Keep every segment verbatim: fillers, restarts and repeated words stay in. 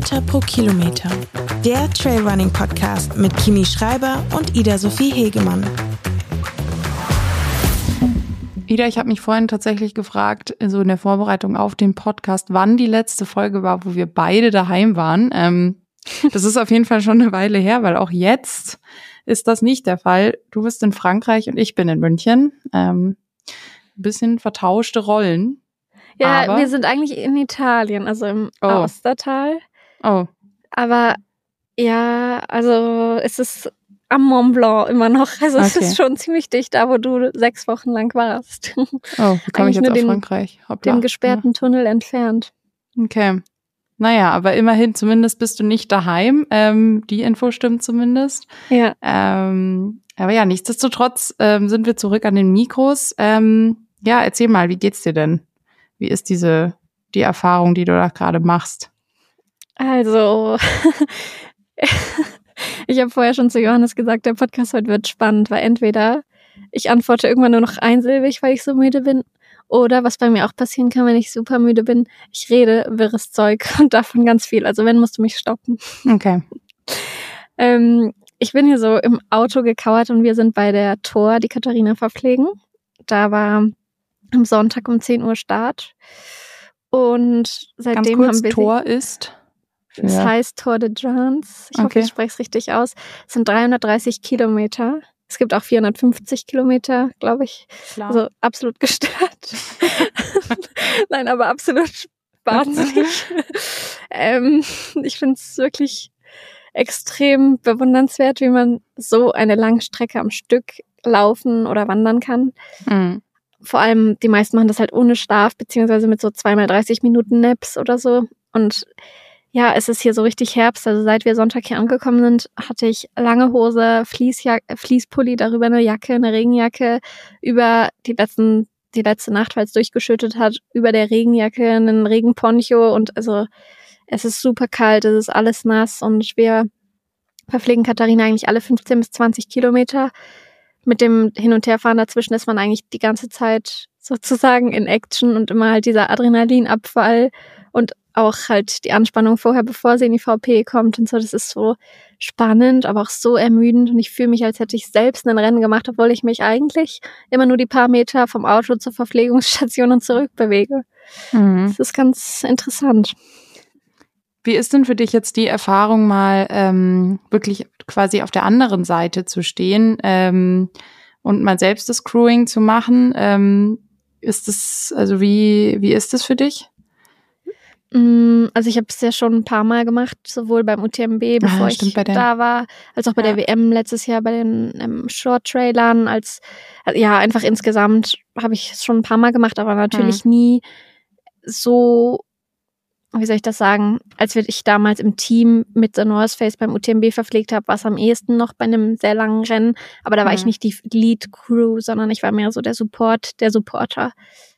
Meter pro Kilometer. Der Trailrunning-Podcast mit Kimi Schreiber und Ida-Sophie Hegemann. Ida, ich habe mich vorhin tatsächlich gefragt, so in der Vorbereitung auf den Podcast, wann die letzte Folge war, wo wir beide daheim waren. Ähm, das ist auf jeden Fall schon eine Weile her, weil auch jetzt ist das nicht der Fall. Du bist in Frankreich und ich bin in München. Ähm, ein bisschen vertauschte Rollen. Ja, aber wir sind eigentlich in Italien, also im Oh. Aostatal. Oh, Aber ja, also es ist am Mont Blanc immer noch. Also es Okay. ist schon ziemlich dicht, da wo du sechs Wochen lang warst. oh, wie komme ich Eigentlich jetzt nur auf den- Frankreich? Hoppla. Dem gesperrten Tunnel entfernt. Okay. Naja, aber immerhin, zumindest bist du nicht daheim. Ähm, die Info stimmt zumindest. Ja. Ähm, aber ja, nichtsdestotrotz ähm, sind wir zurück an den Mikros. Ähm, ja, erzähl mal, wie geht's dir denn? Wie ist diese die Erfahrung, die du da gerade machst? Also, ich habe vorher schon zu Johannes gesagt, der Podcast heute wird spannend, weil entweder ich antworte irgendwann nur noch einsilbig, weil ich so müde bin, oder was bei mir auch passieren kann, wenn ich super müde bin, ich rede wirres Zeug und davon ganz viel. Also wenn, musst du mich stoppen. Okay. Ähm, ich bin hier so im Auto gekauert und wir sind bei der Tor, die Katharina verpflegen. Da war am Sonntag um zehn Uhr Start. Und Ganz seitdem kurz, haben wir... Tor ist? Es Ja. heißt Tour de France. Ich hoffe, Okay. ich spreche es richtig aus. Es sind dreihundertdreißig Kilometer. Es gibt auch vierhundertfünfzig Kilometer, glaube ich. Klar. Also absolut gestört. Nein, aber absolut wahnsinnig. ähm, ich finde es wirklich extrem bewundernswert, wie man so eine Langstrecke am Stück laufen oder wandern kann. Mhm. Vor allem, die meisten machen das halt ohne Schlaf, beziehungsweise mit so zweimal dreißig Minuten Naps oder so. Und ja, es ist hier so richtig Herbst. Also seit wir Sonntag hier angekommen sind, hatte ich lange Hose, Fließjacke, Fließpulli, darüber eine Jacke, eine Regenjacke, über die letzten, die letzte Nacht, weil es durchgeschüttet hat, über der Regenjacke einen Regenponcho und also es ist super kalt, es ist alles nass und wir verpflegen Katharina eigentlich alle fünfzehn bis zwanzig Kilometer. Mit dem Hin- und Herfahren dazwischen ist man eigentlich die ganze Zeit sozusagen in Action und immer halt dieser Adrenalinabfall und auch halt die Anspannung vorher, bevor sie in die V P kommt und so. Das ist so spannend, aber auch so ermüdend und ich fühle mich, als hätte ich selbst ein Rennen gemacht, obwohl ich mich eigentlich immer nur die paar Meter vom Auto zur Verpflegungsstation und zurück bewege. Mhm. Das ist ganz interessant. Wie ist denn für dich jetzt die Erfahrung, mal ähm, wirklich quasi auf der anderen Seite zu stehen ähm, und mal selbst das Crewing zu machen? Ähm, ist das, also wie, wie ist das für dich? Also ich habe es ja schon ein paar Mal gemacht, sowohl beim U T M B, bevor Ah, ich stimmt, bei der- da war, als auch bei Ja. der W M letztes Jahr bei den ähm, Short-Trailern. Als also ja, einfach insgesamt habe ich es schon ein paar Mal gemacht, aber natürlich nie so, wie soll ich das sagen, als wir ich damals im Team mit The North Face beim U T M B verpflegt habe, war es am ehesten noch bei einem sehr langen Rennen. Aber da war Mhm. ich nicht die Lead-Crew, sondern ich war mehr so der Support, der Supporter.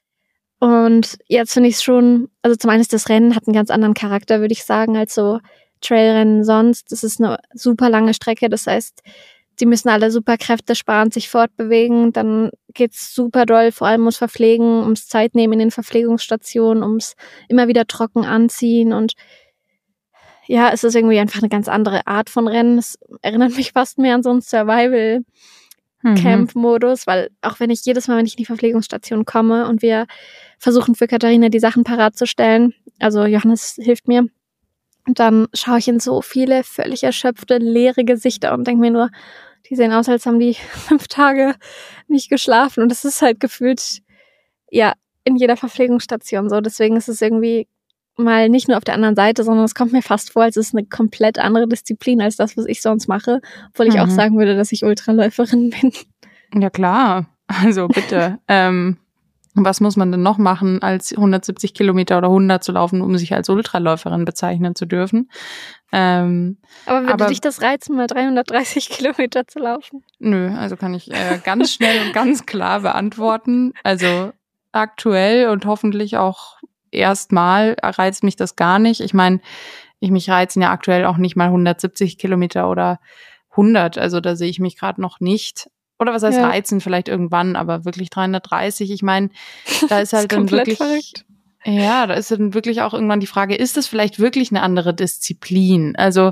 Und jetzt finde ich es schon, also zum einen ist das Rennen hat einen ganz anderen Charakter, würde ich sagen, als so Trailrennen sonst. Das ist eine super lange Strecke, das heißt, die müssen alle super Kräfte sparen, sich fortbewegen, dann geht's super doll, vor allem ums Verpflegen, ums Zeitnehmen in den Verpflegungsstationen, ums immer wieder trocken anziehen und ja, es ist irgendwie einfach eine ganz andere Art von Rennen. Es erinnert mich fast mehr an so einen Survival Mhm. Camp-Modus, weil auch wenn ich jedes Mal, wenn ich in die Verpflegungsstation komme und wir versuchen für Katharina die Sachen parat zu stellen, also Johannes hilft mir, und dann schaue ich in so viele völlig erschöpfte, leere Gesichter und denke mir nur, die sehen aus, als haben die fünf Tage nicht geschlafen und das ist halt gefühlt, ja, in jeder Verpflegungsstation so, deswegen ist es irgendwie mal nicht nur auf der anderen Seite, sondern es kommt mir fast vor, als ist es eine komplett andere Disziplin als das, was ich sonst mache, obwohl ich Mhm. auch sagen würde, dass ich Ultraläuferin bin. Ja, klar. Also bitte. ähm, was muss man denn noch machen, als hundertsiebzig Kilometer oder hundert zu laufen, um sich als Ultraläuferin bezeichnen zu dürfen? Ähm, Aber würde Aber- dich das reizen, mal dreihundertdreißig Kilometer zu laufen? nö, also kann ich äh, ganz schnell und ganz klar beantworten. Also aktuell und hoffentlich auch erstmal reizt mich das gar nicht. Ich meine, ich mich reizen ja aktuell auch nicht mal hundertsiebzig Kilometer oder hundert. Also da sehe ich mich gerade noch nicht. Oder was heißt Ja. reizen? Vielleicht irgendwann, aber wirklich dreihundertdreißig. Ich meine, da ist Das halt ist dann komplett wirklich, verrückt. Ja, da ist dann wirklich auch irgendwann die Frage, ist das vielleicht wirklich eine andere Disziplin? Also,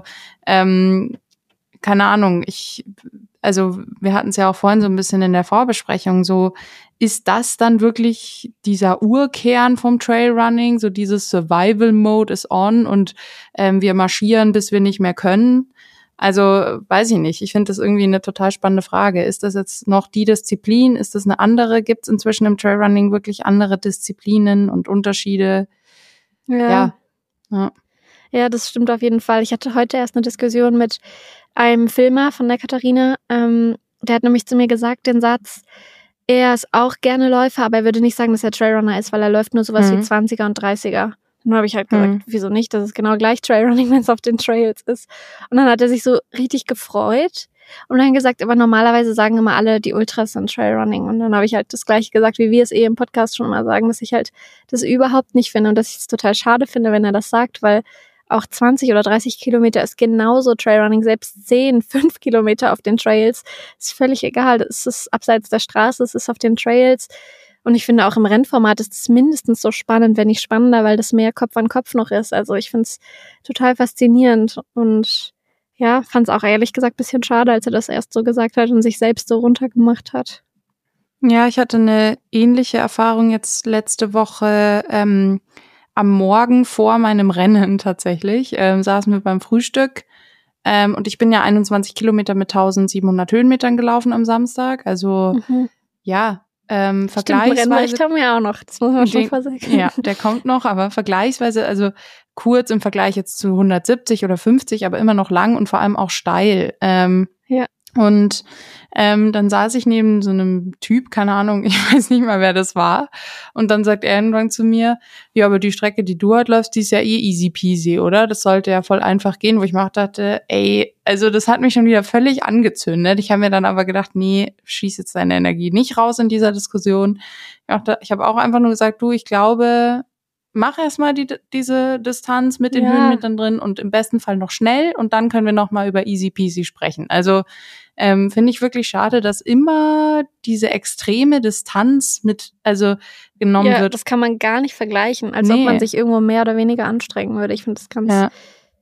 ähm, keine Ahnung, ich, also wir hatten es ja auch vorhin so ein bisschen in der Vorbesprechung, so, ist das dann wirklich dieser Urkern vom Trailrunning, so dieses Survival-Mode is on und ähm, wir marschieren, bis wir nicht mehr können? Also, weiß ich nicht. Ich finde das irgendwie eine total spannende Frage. Ist das jetzt noch die Disziplin? Ist das eine andere? Gibt es inzwischen im Trailrunning wirklich andere Disziplinen und Unterschiede? Ja. Ja. ja. Ja, das stimmt auf jeden Fall. Ich hatte heute erst eine Diskussion mit einem Filmer von der Katharina. Ähm, der hat nämlich zu mir gesagt, den Satz, er ist auch gerne Läufer, aber er würde nicht sagen, dass er Trailrunner ist, weil er läuft nur sowas mhm. wie zwanziger und dreißiger. Dann habe ich halt gesagt, mhm. wieso nicht? Das ist genau gleich Trailrunning, wenn es auf den Trails ist. Und dann hat er sich so richtig gefreut und dann gesagt, aber normalerweise sagen immer alle, die Ultras sind Trailrunning. Und dann habe ich halt das Gleiche gesagt, wie wir es eh im Podcast schon mal sagen, dass ich halt das überhaupt nicht finde und dass ich es total schade finde, wenn er das sagt, weil auch zwanzig oder dreißig Kilometer ist genauso Trailrunning, selbst zehn, fünf Kilometer auf den Trails ist völlig egal. Das ist abseits der Straße, es ist auf den Trails. Und ich finde auch im Rennformat ist es mindestens so spannend, wenn nicht spannender, weil das mehr Kopf an Kopf noch ist. Also ich finde es total faszinierend und ja, fand es auch ehrlich gesagt ein bisschen schade, als er das erst so gesagt hat und sich selbst so runtergemacht hat. Ja, ich hatte eine ähnliche Erfahrung jetzt letzte Woche ähm, am Morgen vor meinem Rennen tatsächlich. Ähm, saßen wir beim Frühstück ähm, und ich bin ja einundzwanzig Kilometer mit eintausendsiebenhundert Höhenmetern gelaufen am Samstag. Also mhm. ja, Ähm, vergleichsweise. Rennbericht haben wir auch noch, das muss man schon sagen. Ja, der kommt noch, aber vergleichsweise, also kurz im Vergleich jetzt zu hundertsiebzig oder fünfzig, aber immer noch lang und vor allem auch steil. Ähm, ja. Und ähm, dann saß ich neben so einem Typ, keine Ahnung, ich weiß nicht mal, wer das war. Und dann sagt er irgendwann zu mir, ja, aber die Strecke, die du halt läufst, die ist ja eh easy peasy, oder? Das sollte ja voll einfach gehen, wo ich mir auch dachte, ey, also das hat mich schon wieder völlig angezündet. Ich habe mir dann aber gedacht, nee, schieß jetzt deine Energie nicht raus in dieser Diskussion. Ich habe auch einfach nur gesagt, du, ich glaube, mach erstmal die, diese Distanz mit den ja. Höhenmetern drin und im besten Fall noch schnell und dann können wir noch mal über easy peasy sprechen. Also ähm, finde ich wirklich schade, dass immer diese extreme Distanz mit, also genommen ja, wird. Das kann man gar nicht vergleichen, als nee. ob man sich irgendwo mehr oder weniger anstrengen würde. Ich finde das ganz, ja.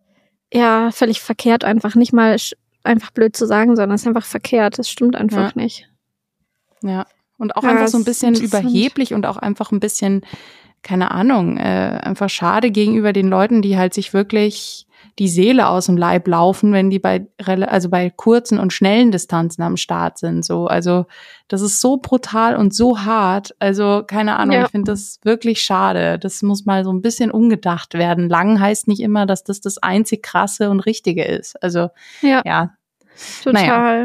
ja, völlig verkehrt einfach. Nicht mal einfach blöd zu sagen, sondern es ist einfach verkehrt. Das stimmt einfach ja. nicht. Ja, und auch ja, einfach so ein bisschen überheblich und auch einfach ein bisschen, keine Ahnung, äh, einfach schade gegenüber den Leuten, die halt sich wirklich die Seele aus dem Leib laufen, wenn die bei also bei kurzen und schnellen Distanzen am Start sind. So, also das ist so brutal und so hart. Also keine Ahnung, ja. ich finde das wirklich schade. Das muss mal so ein bisschen umgedacht werden. Lang heißt nicht immer, dass das das einzig Krasse und Richtige ist. Also ja, ja. total. Naja.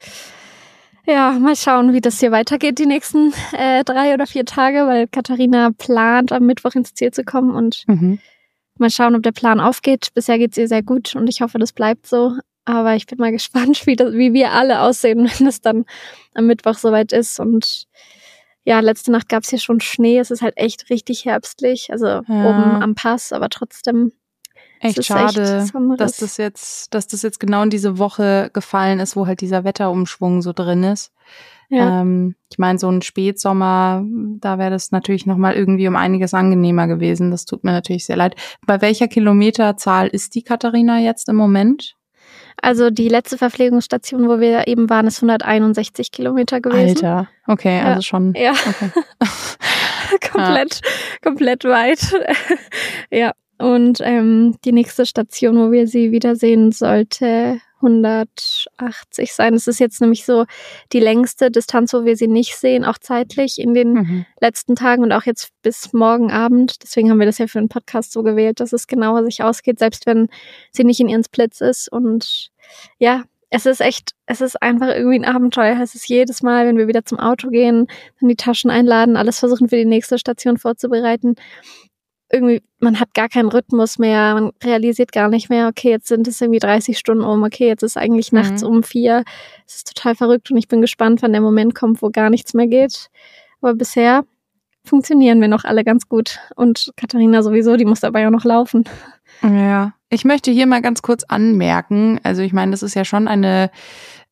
Ja, mal schauen, wie das hier weitergeht die nächsten äh, drei oder vier Tage, weil Katharina plant, am Mittwoch ins Ziel zu kommen und mhm. mal schauen, ob der Plan aufgeht. Bisher geht's ihr sehr gut und ich hoffe, das bleibt so. Aber ich bin mal gespannt, wie, das, wie wir alle aussehen, wenn es dann am Mittwoch soweit ist. Und ja, letzte Nacht gab's hier schon Schnee. Es ist halt echt richtig herbstlich, also ja. oben am Pass, aber trotzdem. Echt schade, echt dass das jetzt, dass das jetzt genau in diese Woche gefallen ist, wo halt dieser Wetterumschwung so drin ist. Ja. Ähm, ich meine, so ein Spätsommer, da wäre das natürlich nochmal irgendwie um einiges angenehmer gewesen. Das tut mir natürlich sehr leid. Bei welcher Kilometerzahl ist die Katharina jetzt im Moment? Also die letzte Verpflegungsstation, wo wir eben waren, ist hunderteinundsechzig Kilometer gewesen. Alter, okay, ja. also schon. Ja, okay. komplett, ja. komplett weit. Ja. Und ähm, die nächste Station, wo wir sie wiedersehen, sollte hundertachtzig sein. Es ist jetzt nämlich so die längste Distanz, wo wir sie nicht sehen, auch zeitlich in den mhm. letzten Tagen und auch jetzt bis morgen Abend. Deswegen haben wir das ja für den Podcast so gewählt, dass es genauer sich ausgeht, selbst wenn sie nicht in ihren Splits ist. Und ja, es ist echt, es ist einfach irgendwie ein Abenteuer. Es ist jedes Mal, wenn wir wieder zum Auto gehen, dann die Taschen einladen, alles versuchen für die nächste Station vorzubereiten. Irgendwie, man hat gar keinen Rhythmus mehr, man realisiert gar nicht mehr, okay, jetzt sind es irgendwie dreißig Stunden um, okay, jetzt ist eigentlich mhm. nachts um vier. Es ist total verrückt und ich bin gespannt, wann der Moment kommt, wo gar nichts mehr geht. Aber bisher funktionieren wir noch alle ganz gut. Und Katharina sowieso, die muss dabei ja noch laufen. Ja, ich möchte hier mal ganz kurz anmerken, also ich meine, das ist ja schon eine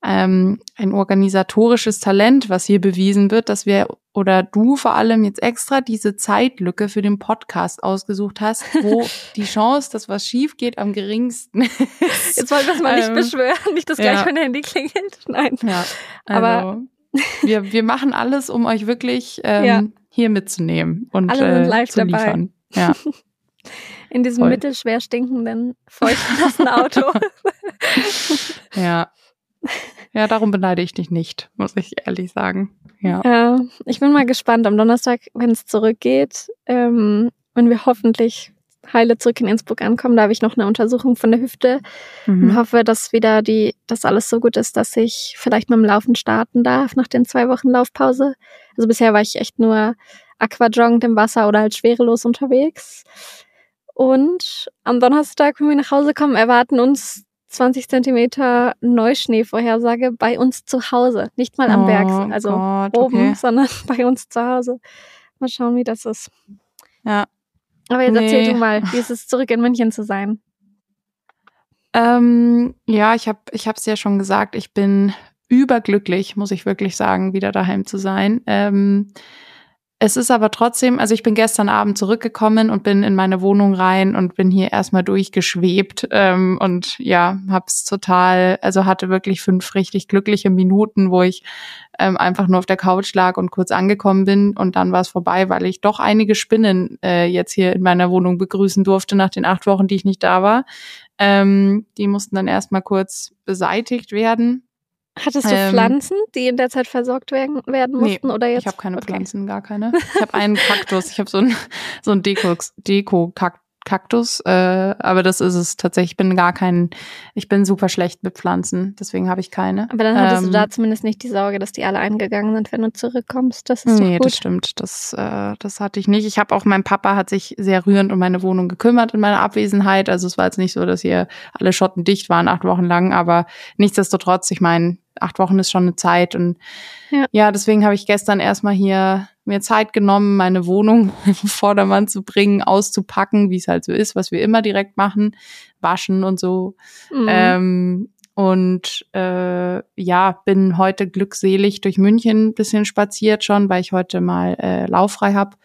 ähm, ein organisatorisches Talent, was hier bewiesen wird, dass wir oder du vor allem jetzt extra diese Zeitlücke für den Podcast ausgesucht hast, wo die Chance, dass was schief geht, am geringsten ist. Jetzt wollen wir es mal nicht ähm, beschwören, nicht, dass gleich ja. mein Handy klingelt. Nein. Ja, also Aber wir, wir machen alles, um euch wirklich ähm, Ja. hier mitzunehmen und Alle sind äh, live zu dabei. liefern. Ja. In diesem Voll. mittelschwer stinkenden, feuchten Auto. Ja. Ja, darum beneide ich dich nicht, muss ich ehrlich sagen. Ja. Ja, ich bin mal gespannt am Donnerstag, wenn es zurückgeht, ähm, wenn wir hoffentlich heile zurück in Innsbruck ankommen. Da habe ich noch eine Untersuchung von der Hüfte und Mhm. hoffe, dass wieder die, dass alles so gut ist, dass ich vielleicht mit dem Laufen starten darf nach den zwei Wochen Laufpause. Also bisher war ich echt nur aquajoggend im Wasser oder halt schwerelos unterwegs. Und am Donnerstag, wenn wir nach Hause kommen, erwarten uns zwanzig Zentimeter Neuschneevorhersage bei uns zu Hause. Nicht mal am Oh Berg, also Gott, oben, okay. sondern bei uns zu Hause. Mal schauen, wie das ist. Ja. Aber jetzt Nee. erzähl du mal, wie ist es, zurück in München zu sein? Ähm, ja, ich habe ich hab's ja schon gesagt, ich bin überglücklich, muss ich wirklich sagen, wieder daheim zu sein. Ähm, es ist aber trotzdem, also ich bin gestern Abend zurückgekommen und bin in meine Wohnung rein und bin hier erstmal durchgeschwebt ähm, und ja, hab's total, also hatte wirklich fünf richtig glückliche Minuten, wo ich ähm, einfach nur auf der Couch lag und kurz angekommen bin und dann war es vorbei, weil ich doch einige Spinnen äh, jetzt hier in meiner Wohnung begrüßen durfte nach den acht Wochen, die ich nicht da war. Ähm, die mussten dann erstmal kurz beseitigt werden. Hattest du Ähm, Pflanzen, die in der Zeit versorgt werden, werden Nee, mussten? Oder jetzt? ich habe keine Okay. Pflanzen, gar keine. Ich habe einen Kaktus, ich habe so einen so einen Deko Deko Kaktus, äh, aber das ist es tatsächlich. Ich bin gar kein, ich bin super schlecht mit Pflanzen, deswegen habe ich keine. Aber dann hattest ähm, du da zumindest nicht die Sorge, dass die alle eingegangen sind, wenn du zurückkommst. Das ist Nee, doch das gut. stimmt. Das, äh, das hatte ich nicht. Ich habe auch, mein Papa hat sich sehr rührend um meine Wohnung gekümmert in meiner Abwesenheit. Also es war jetzt nicht so, dass hier alle Schotten dicht waren, acht Wochen lang. Aber nichtsdestotrotz, ich meine, acht Wochen ist schon eine Zeit. Und Ja. ja, deswegen habe ich gestern erstmal hier mir Zeit genommen, meine Wohnung auf Vordermann zu bringen, auszupacken, wie es halt so ist, was wir immer direkt machen, waschen und so. Mhm. Ähm, und äh, ja, bin heute glückselig durch München ein bisschen spaziert schon, weil ich heute mal äh, lauffrei habe.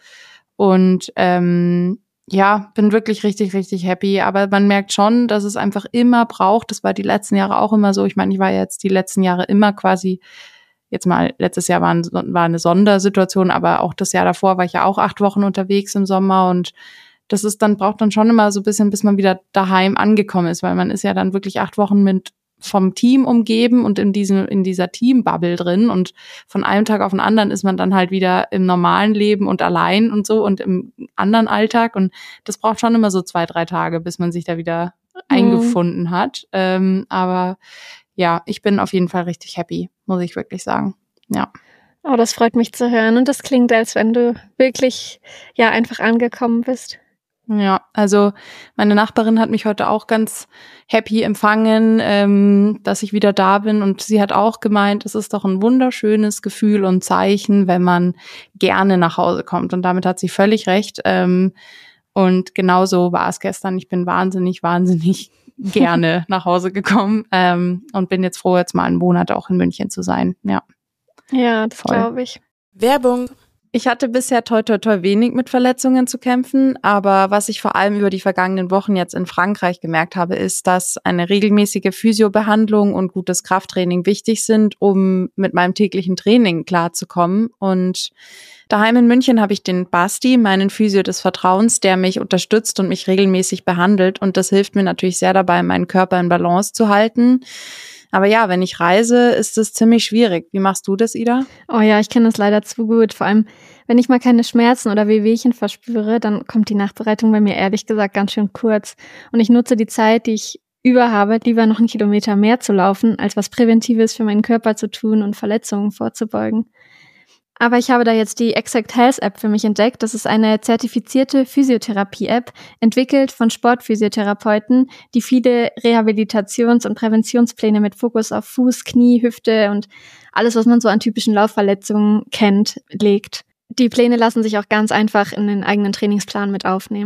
Und ähm, ja, bin wirklich richtig, richtig happy. Aber man merkt schon, dass es einfach immer braucht. Das war die letzten Jahre auch immer so. Ich meine, ich war jetzt die letzten Jahre immer quasi, jetzt mal, letztes Jahr war, ein, war eine Sondersituation, aber auch das Jahr davor war ich ja auch acht Wochen unterwegs im Sommer und das ist dann, braucht dann schon immer so ein bisschen, bis man wieder daheim angekommen ist, weil man ist ja dann wirklich acht Wochen mit vom Team umgeben und in diesem, in dieser Teambubble drin und von einem Tag auf den anderen ist man dann halt wieder im normalen Leben und allein und so und im anderen Alltag und das braucht schon immer so zwei, drei Tage, bis man sich da wieder Mhm. eingefunden hat. Ähm, aber ja, ich bin auf jeden Fall richtig happy, muss ich wirklich sagen. Ja. Oh, das freut mich zu hören. Und das klingt, als wenn du wirklich ja einfach angekommen bist. Ja, also meine Nachbarin hat mich heute auch ganz happy empfangen, ähm, dass ich wieder da bin und sie hat auch gemeint, es ist doch ein wunderschönes Gefühl und Zeichen, wenn man gerne nach Hause kommt und damit hat sie völlig recht ähm, und genauso war es gestern. Ich bin wahnsinnig, wahnsinnig gerne nach Hause gekommen ähm, und bin jetzt froh, jetzt mal einen Monat auch in München zu sein. Ja, Ja, das Voll. glaube ich. Werbung. Ich hatte bisher toi toi toi wenig mit Verletzungen zu kämpfen, aber was ich vor allem über die vergangenen Wochen jetzt in Frankreich gemerkt habe, ist, dass eine regelmäßige Physiobehandlung und gutes Krafttraining wichtig sind, um mit meinem täglichen Training klarzukommen. Und daheim in München habe ich den Basti, meinen Physio des Vertrauens, der mich unterstützt und mich regelmäßig behandelt. Und das hilft mir natürlich sehr dabei, meinen Körper in Balance zu halten. Aber ja, wenn ich reise, ist es ziemlich schwierig. Wie machst du das, Ida? Oh ja, ich kenne das leider zu gut. Vor allem, wenn ich mal keine Schmerzen oder Wehwehchen verspüre, dann kommt die Nachbereitung bei mir ehrlich gesagt ganz schön kurz. Und ich nutze die Zeit, die ich über habe, lieber noch einen Kilometer mehr zu laufen, als was Präventives für meinen Körper zu tun und Verletzungen vorzubeugen. Aber ich habe da jetzt die Exact Health App für mich entdeckt. Das ist eine zertifizierte Physiotherapie-App, entwickelt von Sportphysiotherapeuten, die viele Rehabilitations- und Präventionspläne mit Fokus auf Fuß, Knie, Hüfte und alles, was man so an typischen Laufverletzungen kennt, legt. Die Pläne lassen sich auch ganz einfach in den eigenen Trainingsplan mit aufnehmen.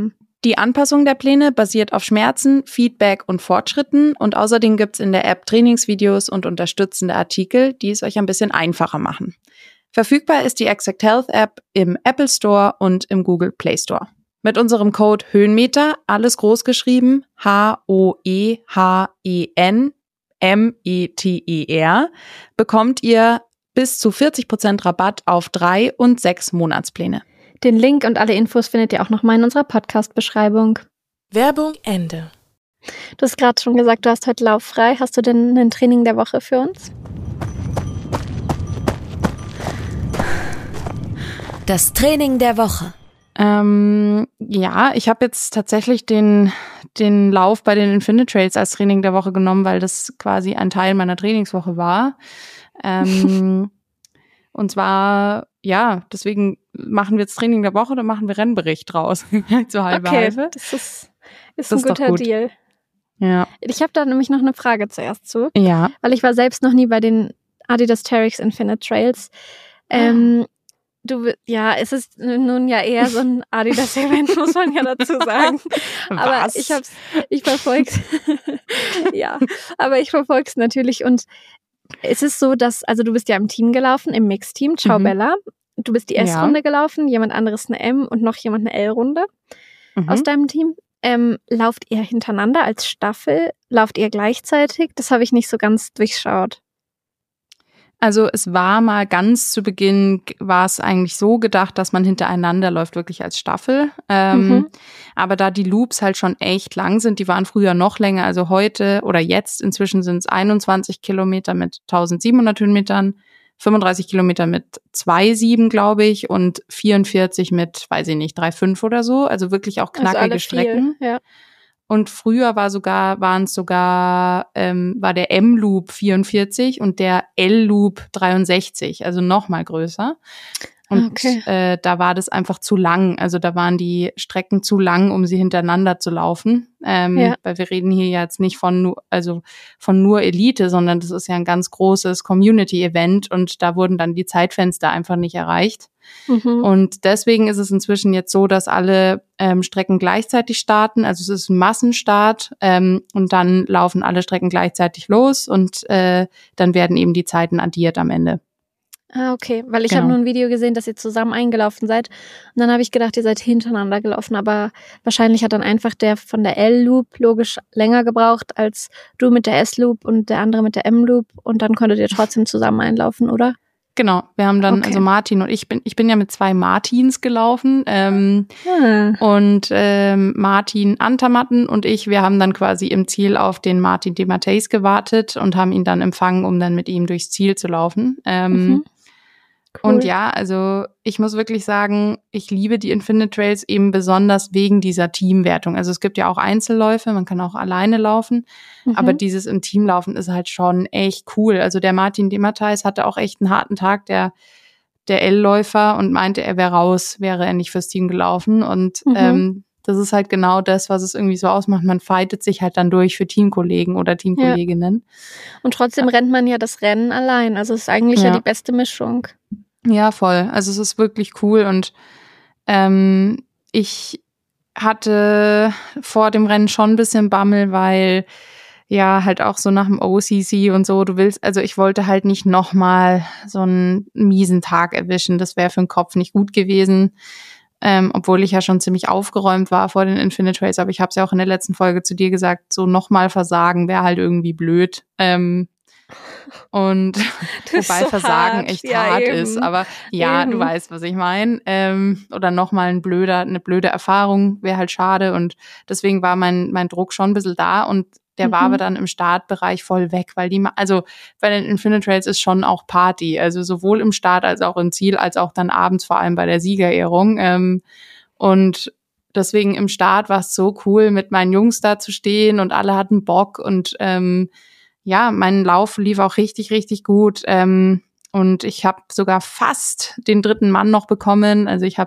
Die Anpassung der Pläne basiert auf Schmerzen, Feedback und Fortschritten und außerdem gibt's in der App Trainingsvideos und unterstützende Artikel, die es euch ein bisschen einfacher machen. Verfügbar ist die Exact Health App im Apple Store und im Google Play Store. Mit unserem Code Höhenmeter, alles groß geschrieben, H O E H E N M E T E R, bekommt ihr bis zu vierzig Prozent Rabatt auf drei und sechs Monatspläne. Den Link und alle Infos findet ihr auch nochmal in unserer Podcast-Beschreibung. Werbung Ende. Du hast gerade schon gesagt, du hast heute lauffrei. Hast du denn ein Training der Woche für uns? Das Training der Woche. Ähm, ja, ich habe jetzt tatsächlich den, den Lauf bei den Infinite Trails als Training der Woche genommen, weil das quasi ein Teil meiner Trainingswoche war. Ähm, und zwar, ja, deswegen machen wir jetzt Training der Woche, dann machen wir Rennbericht draus. So halbe okay, halbe. das ist, ist Das ein ist doch guter gut. Deal. Ja. Ich habe da nämlich noch eine Frage zuerst zu, Ja. weil ich war selbst noch nie bei den Adidas Terrex Infinite Trails. Ähm, du, ja, es ist nun ja eher so ein Adidas-Event, muss man ja dazu sagen. Aber Was? ich hab's, ich verfolg's. Ja, aber ich verfolg's natürlich und es ist so, dass, also du bist ja im Team gelaufen, im Mixteam, ciao Mhm. Bella. Du bist die Ja. S-Runde gelaufen, jemand anderes eine M und noch jemand eine L-Runde Mhm. aus deinem Team. Ähm, lauft ihr hintereinander als Staffel? Lauft ihr gleichzeitig? Das habe ich nicht so ganz durchschaut. Also es war mal ganz zu Beginn, war es eigentlich so gedacht, dass man hintereinander läuft, wirklich als Staffel. Ähm, Mhm. Aber da die Loops halt schon echt lang sind, die waren früher noch länger, also heute oder jetzt inzwischen sind es einundzwanzig Kilometer mit eintausendsiebenhundert Höhenmetern, fünfunddreißig Kilometer mit zwei Komma sieben, glaube ich, und vierundvierzig mit, weiß ich nicht, drei Komma fünf oder so. Also wirklich auch Also alle knackige viel, Strecken. ja. Und früher war sogar, waren es sogar, ähm, war der M-Loop vierundvierzig und der L-Loop dreiundsechzig, also noch mal größer. Und Okay. äh, da war das einfach zu lang. Also da waren die Strecken zu lang, um sie hintereinander zu laufen. Ähm, Ja. Weil wir reden hier jetzt nicht von nur, also von nur Elite, sondern das ist ja ein ganz großes Community-Event und da wurden dann die Zeitfenster einfach nicht erreicht. Mhm. Und deswegen ist es inzwischen jetzt so, dass alle ähm, Strecken gleichzeitig starten. Also es ist ein Massenstart ähm, und dann laufen alle Strecken gleichzeitig los und äh, dann werden eben die Zeiten addiert am Ende. Ah, okay. Weil ich Genau. habe nur ein Video gesehen, dass ihr zusammen eingelaufen seid. Und dann habe ich gedacht, ihr seid hintereinander gelaufen. Aber wahrscheinlich hat dann einfach der von der L-Loop logisch länger gebraucht als du mit der S-Loop und der andere mit der M-Loop. Und dann konntet ihr trotzdem zusammen einlaufen, oder? Genau, wir haben dann, Okay. also Martin und ich bin, ich bin ja mit zwei Martins gelaufen ähm, Ah. und ähm, Martin Antermatten und ich, wir haben dann quasi im Ziel auf den Martin de Matteis gewartet und haben ihn dann empfangen, um dann mit ihm durchs Ziel zu laufen. Ähm, Mhm. Cool. Und ja, also ich muss wirklich sagen, ich liebe die Infinite Trails eben besonders wegen dieser Teamwertung. Also es gibt ja auch Einzelläufe, man kann auch alleine laufen, Mhm. aber dieses im Team laufen ist halt schon echt cool. Also der Martin de Matteis hatte auch echt einen harten Tag, der der L-Läufer, und meinte, er wäre raus, wäre er nicht fürs Team gelaufen. Und Mhm. ähm, das ist halt genau das, was es irgendwie so ausmacht. Man fightet sich halt dann durch für Teamkollegen oder Teamkolleginnen. Und trotzdem rennt man ja das Rennen allein. Also es ist eigentlich ja, Ja. die beste Mischung. Ja, voll. Also es ist wirklich cool und ähm, ich hatte vor dem Rennen schon ein bisschen Bammel, weil ja halt auch so nach dem O C C und so, du willst, also ich wollte halt nicht nochmal so einen miesen Tag erwischen, das wäre für den Kopf nicht gut gewesen, ähm, obwohl ich ja schon ziemlich aufgeräumt war vor den Infinite Trails, aber ich habe es ja auch in der letzten Folge zu dir gesagt, so nochmal versagen wäre halt irgendwie blöd. Ähm, Und Das wobei ist so Versagen hart. echt Ja, hart eben. ist, aber ja, Eben. du weißt, was ich meine. Ähm, oder nochmal ein blöder, eine blöde Erfahrung wäre halt schade und deswegen war mein mein Druck schon ein bisschen da und der war Mhm. aber dann im Startbereich voll weg, weil die, ma- also bei den Infinite Trails ist schon auch Party, also sowohl im Start als auch im Ziel, als auch dann abends vor allem bei der Siegerehrung. Ähm, und deswegen im Start war es so cool, mit meinen Jungs da zu stehen und alle hatten Bock und ähm, ja, mein Lauf lief auch richtig, richtig gut. Ähm, und ich habe sogar fast den dritten Mann noch bekommen. Also ich habe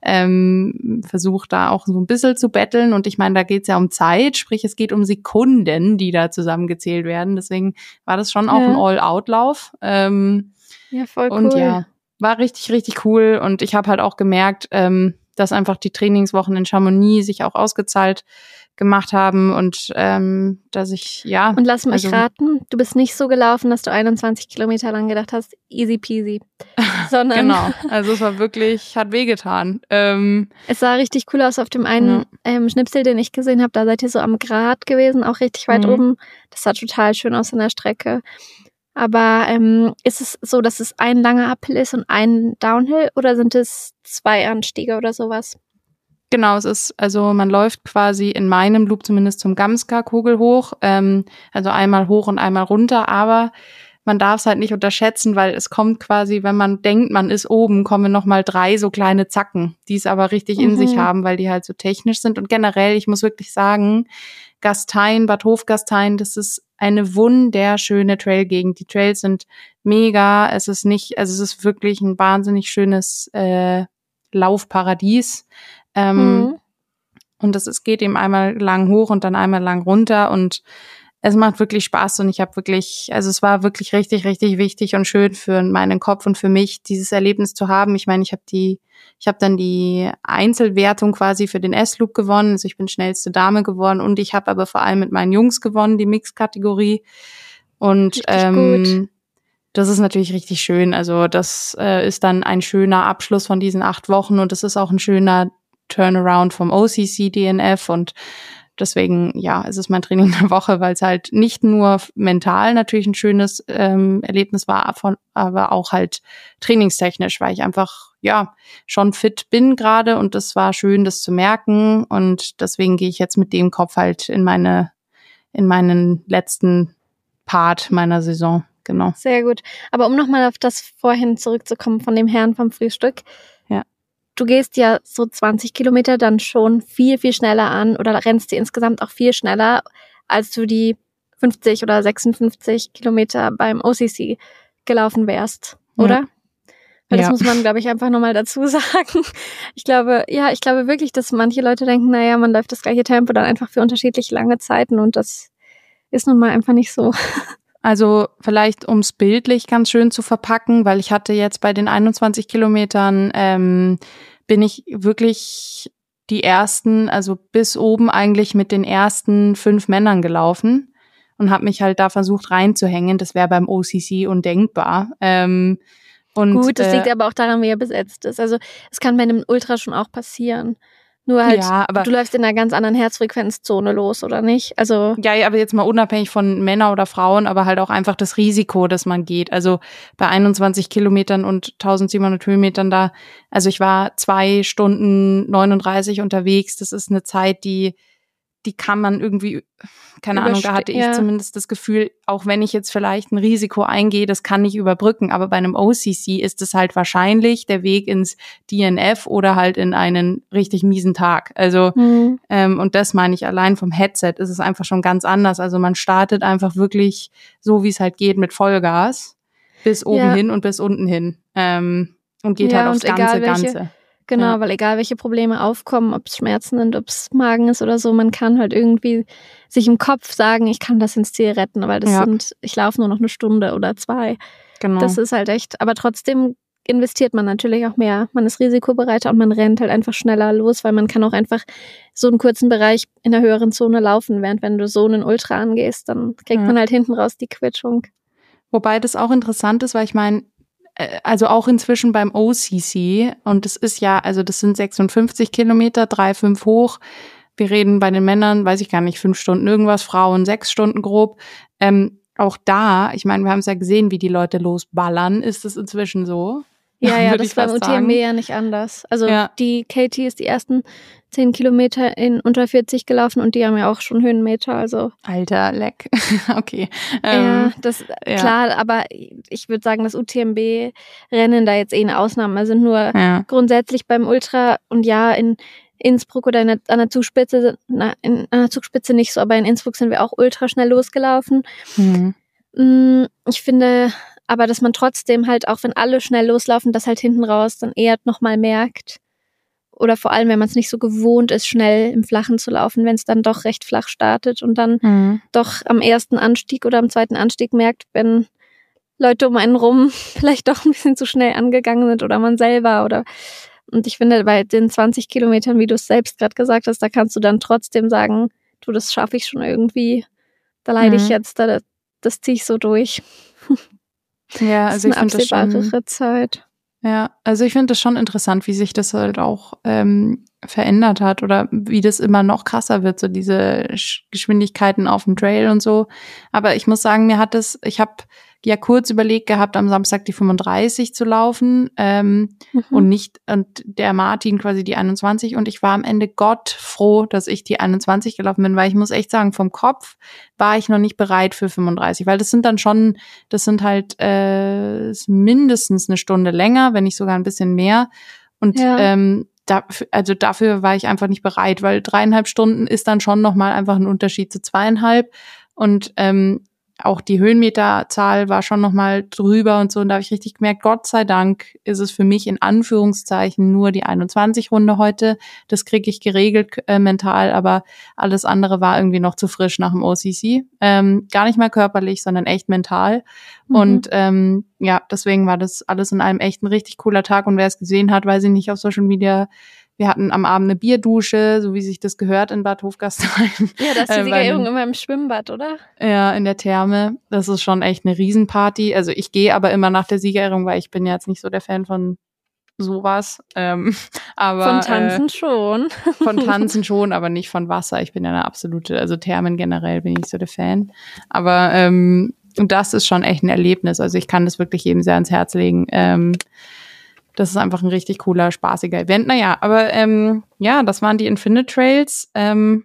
ähm, versucht, da auch so ein bisschen zu betteln. Und ich meine, da geht's ja um Zeit, sprich es geht um Sekunden, die da zusammengezählt werden. Deswegen war das schon auch Ja. ein All-Out-Lauf. Ähm, Ja, voll cool. und ja, war richtig, richtig cool. Und ich habe halt auch gemerkt, ähm, dass einfach die Trainingswochen in Chamonix sich auch ausgezahlt gemacht haben und ähm, dass ich, ja. Und lass mich also, raten, du bist nicht so gelaufen, dass du einundzwanzig Kilometer lang gedacht hast, easy peasy, sondern genau, also es war wirklich, hat wehgetan. Ähm, es sah richtig cool aus auf dem einen ja. ähm, Schnipsel, den ich gesehen habe, da seid ihr so am Grat gewesen, auch richtig weit Mhm. oben. Das sah total schön aus an der Strecke. Aber ähm, ist es so, dass es ein langer Uphill ist und ein Downhill oder sind es zwei Anstiege oder sowas? Genau, es ist, also man läuft quasi in meinem Loop zumindest zum Gamska-Kugel hoch, ähm, also einmal hoch und einmal runter, aber man darf es halt nicht unterschätzen, weil es kommt quasi, wenn man denkt, man ist oben, kommen nochmal drei so kleine Zacken, die es aber richtig in Mhm. sich haben, weil die halt so technisch sind. Und generell, ich muss wirklich sagen, Gastein, Bad Hofgastein, das ist eine wunderschöne Trailgegend. Die Trails sind mega, es ist nicht, also es ist wirklich ein wahnsinnig schönes äh, Laufparadies. Ähm, Mhm. Und das es geht eben einmal lang hoch und dann einmal lang runter und es macht wirklich Spaß und ich habe wirklich, also es war wirklich richtig, richtig wichtig und schön für meinen Kopf und für mich, dieses Erlebnis zu haben. Ich meine, ich habe die, ich habe dann die Einzelwertung quasi für den S-Loop gewonnen, also ich bin schnellste Dame geworden und ich habe aber vor allem mit meinen Jungs gewonnen, die Mixed-Kategorie und Richtig ähm, gut. das ist natürlich richtig schön. Also das äh, ist dann ein schöner Abschluss von diesen acht Wochen und es ist auch ein schöner Turnaround vom O C C D N F und deswegen, ja, es ist mein Training der Woche, weil es halt nicht nur mental natürlich ein schönes ähm, Erlebnis war, aber auch halt trainingstechnisch, weil ich einfach, ja, schon fit bin gerade und das war schön, das zu merken und deswegen gehe ich jetzt mit dem Kopf halt in meine, in meinen letzten Part meiner Saison, genau. Sehr gut. Aber um nochmal auf das vorhin zurückzukommen von dem Herrn vom Frühstück. Ja. Du gehst ja so zwanzig Kilometer dann schon viel, viel schneller an oder rennst dir insgesamt auch viel schneller, als du die fünfzig oder sechsundfünfzig Kilometer beim O C C gelaufen wärst, oder? Ja. Weil das Ja. muss man, glaube ich, einfach nochmal dazu sagen. Ich glaube, ja, ich glaube wirklich, dass manche Leute denken, naja, man läuft das gleiche Tempo dann einfach für unterschiedlich lange Zeiten und das ist nun mal einfach nicht so. Also vielleicht, um es bildlich ganz schön zu verpacken, weil ich hatte jetzt bei den einundzwanzig Kilometern, ähm, bin ich wirklich die ersten, also bis oben eigentlich mit den ersten fünf Männern gelaufen und habe mich halt da versucht reinzuhängen. Das wäre beim O C C undenkbar. Ähm, und, Gut, das äh, liegt aber auch daran, wie er besetzt ist. Also es kann bei einem Ultra schon auch passieren. Nur halt, Ja, aber- du läufst in einer ganz anderen Herzfrequenzzone los, oder nicht? Also Ja, ja, aber jetzt mal unabhängig von Männern oder Frauen, aber halt auch einfach das Risiko, dass man geht. Also bei einundzwanzig Kilometern und eintausendsiebenhundert Höhenmetern da, also ich war zwei Stunden neununddreißig unterwegs. Das ist eine Zeit, die, die kann man irgendwie, keine Ahnung, da hatte ich Ja. zumindest das Gefühl, auch wenn ich jetzt vielleicht ein Risiko eingehe, das kann ich überbrücken. Aber bei einem O C C ist es halt wahrscheinlich der Weg ins D N F oder halt in einen richtig miesen Tag. Also hm. Ähm, und das meine ich, allein vom Headset ist es einfach schon ganz anders. Also man startet einfach wirklich so, wie es halt geht, mit Vollgas bis oben Ja. hin und bis unten hin. Ähm, und geht Ja, halt aufs und ganze, egal welche- Ganze. Genau, Ja. weil egal welche Probleme aufkommen, ob es Schmerzen sind, ob es Magen ist oder so, man kann halt irgendwie sich im Kopf sagen, ich kann das ins Ziel retten, weil das Ja. sind, ich laufe nur noch eine Stunde oder zwei. Genau. Das ist halt echt, aber trotzdem investiert man natürlich auch mehr. Man ist risikobereiter und man rennt halt einfach schneller los, weil man kann auch einfach so einen kurzen Bereich in der höheren Zone laufen, während wenn du so einen Ultra angehst, dann kriegt Ja. man halt hinten raus die Quitschung. Wobei das auch interessant ist, weil ich meine, äh, also auch inzwischen beim O C C, und das ist ja, also das sind sechsundfünfzig Kilometer, drei, fünf hoch. Wir reden bei den Männern, weiß ich gar nicht, fünf Stunden irgendwas, Frauen sechs Stunden grob. Ähm, auch da, ich meine, wir haben es ja gesehen, wie die Leute losballern, ist es inzwischen so. Ja, ja, Würde das ich ist beim fast U T M B sagen. ja nicht anders. Also Ja. die Katie ist die ersten zehn Kilometer in unter vierzig gelaufen und die haben ja auch schon Höhenmeter, also Alter, leck. Okay. ja, Ähm, das ja. klar, aber ich würde sagen, das U T M B-Rennen da jetzt eh eine Ausnahme sind, nur ja. grundsätzlich beim Ultra und ja, in Innsbruck oder in der, an der Zugspitze, na, in, an der Zugspitze nicht so, aber in Innsbruck sind wir auch ultra schnell losgelaufen. Mhm. Mm, Ich finde aber, dass man trotzdem halt, auch wenn alle schnell loslaufen, das halt hinten raus dann eher nochmal merkt. Oder vor allem, wenn man es nicht so gewohnt ist, schnell im Flachen zu laufen, wenn es dann doch recht flach startet und dann Mhm. doch am ersten Anstieg oder am zweiten Anstieg merkt, wenn Leute um einen rum vielleicht doch ein bisschen zu schnell angegangen sind oder man selber oder Und ich finde, bei den zwanzig Kilometern, wie du es selbst gerade gesagt hast, da kannst du dann trotzdem sagen, du, das schaffe ich schon irgendwie. Da leide mhm. ich jetzt, da, das ziehe ich so durch. Ja, also das ist ich finde das schon, Zeit. Ja, also ich finde das schon interessant, wie sich das halt auch ähm, verändert hat oder wie das immer noch krasser wird, so diese Geschwindigkeiten auf dem Trail und so. Aber ich muss sagen, mir hat das, ich habe ja kurz überlegt gehabt, am Samstag die fünfunddreißig zu laufen ähm, mhm. und nicht, und der Martin quasi die einundzwanzig, und ich war am Ende Gott froh, dass ich die einundzwanzig gelaufen bin, weil ich muss echt sagen, vom Kopf war ich noch nicht bereit für fünfunddreißig, weil das sind dann schon, das sind halt äh, mindestens eine Stunde länger, wenn nicht sogar ein bisschen mehr, und ja. ähm, da, also dafür war ich einfach nicht bereit, weil dreieinhalb Stunden ist dann schon nochmal einfach ein Unterschied zu zweieinhalb, und ähm, auch die Höhenmeterzahl war schon nochmal drüber und so, und da habe ich richtig gemerkt, Gott sei Dank ist es für mich in Anführungszeichen nur die einundzwanzig-Runde heute. Das kriege ich geregelt äh, mental, aber alles andere war irgendwie noch zu frisch nach dem O C C. Ähm, gar nicht mal körperlich, sondern echt mental. Mhm. Und ähm, ja, deswegen war das alles in allem echt ein richtig cooler Tag, und wer es gesehen hat, weiß ich nicht, auf Social Media. Wir hatten am Abend eine Bierdusche, so wie sich das gehört in Bad Hofgastein. Ja, da ist die Siegerehrung äh, immer im Schwimmbad, oder? Ja, in der Therme. Das ist schon echt eine Riesenparty. Also ich gehe aber immer nach der Siegerehrung, weil ich bin ja jetzt nicht so der Fan von sowas. Ähm, aber von Tanzen äh, schon. Von Tanzen schon, aber nicht von Wasser. Ich bin ja eine absolute, also Thermen generell bin ich nicht so der Fan. Aber ähm, das ist schon echt ein Erlebnis. Also ich kann das wirklich jedem sehr ans Herz legen. Ähm, Das ist einfach ein richtig cooler, spaßiger Event. Naja, aber ähm, ja, das waren die Infinite Trails. Ähm,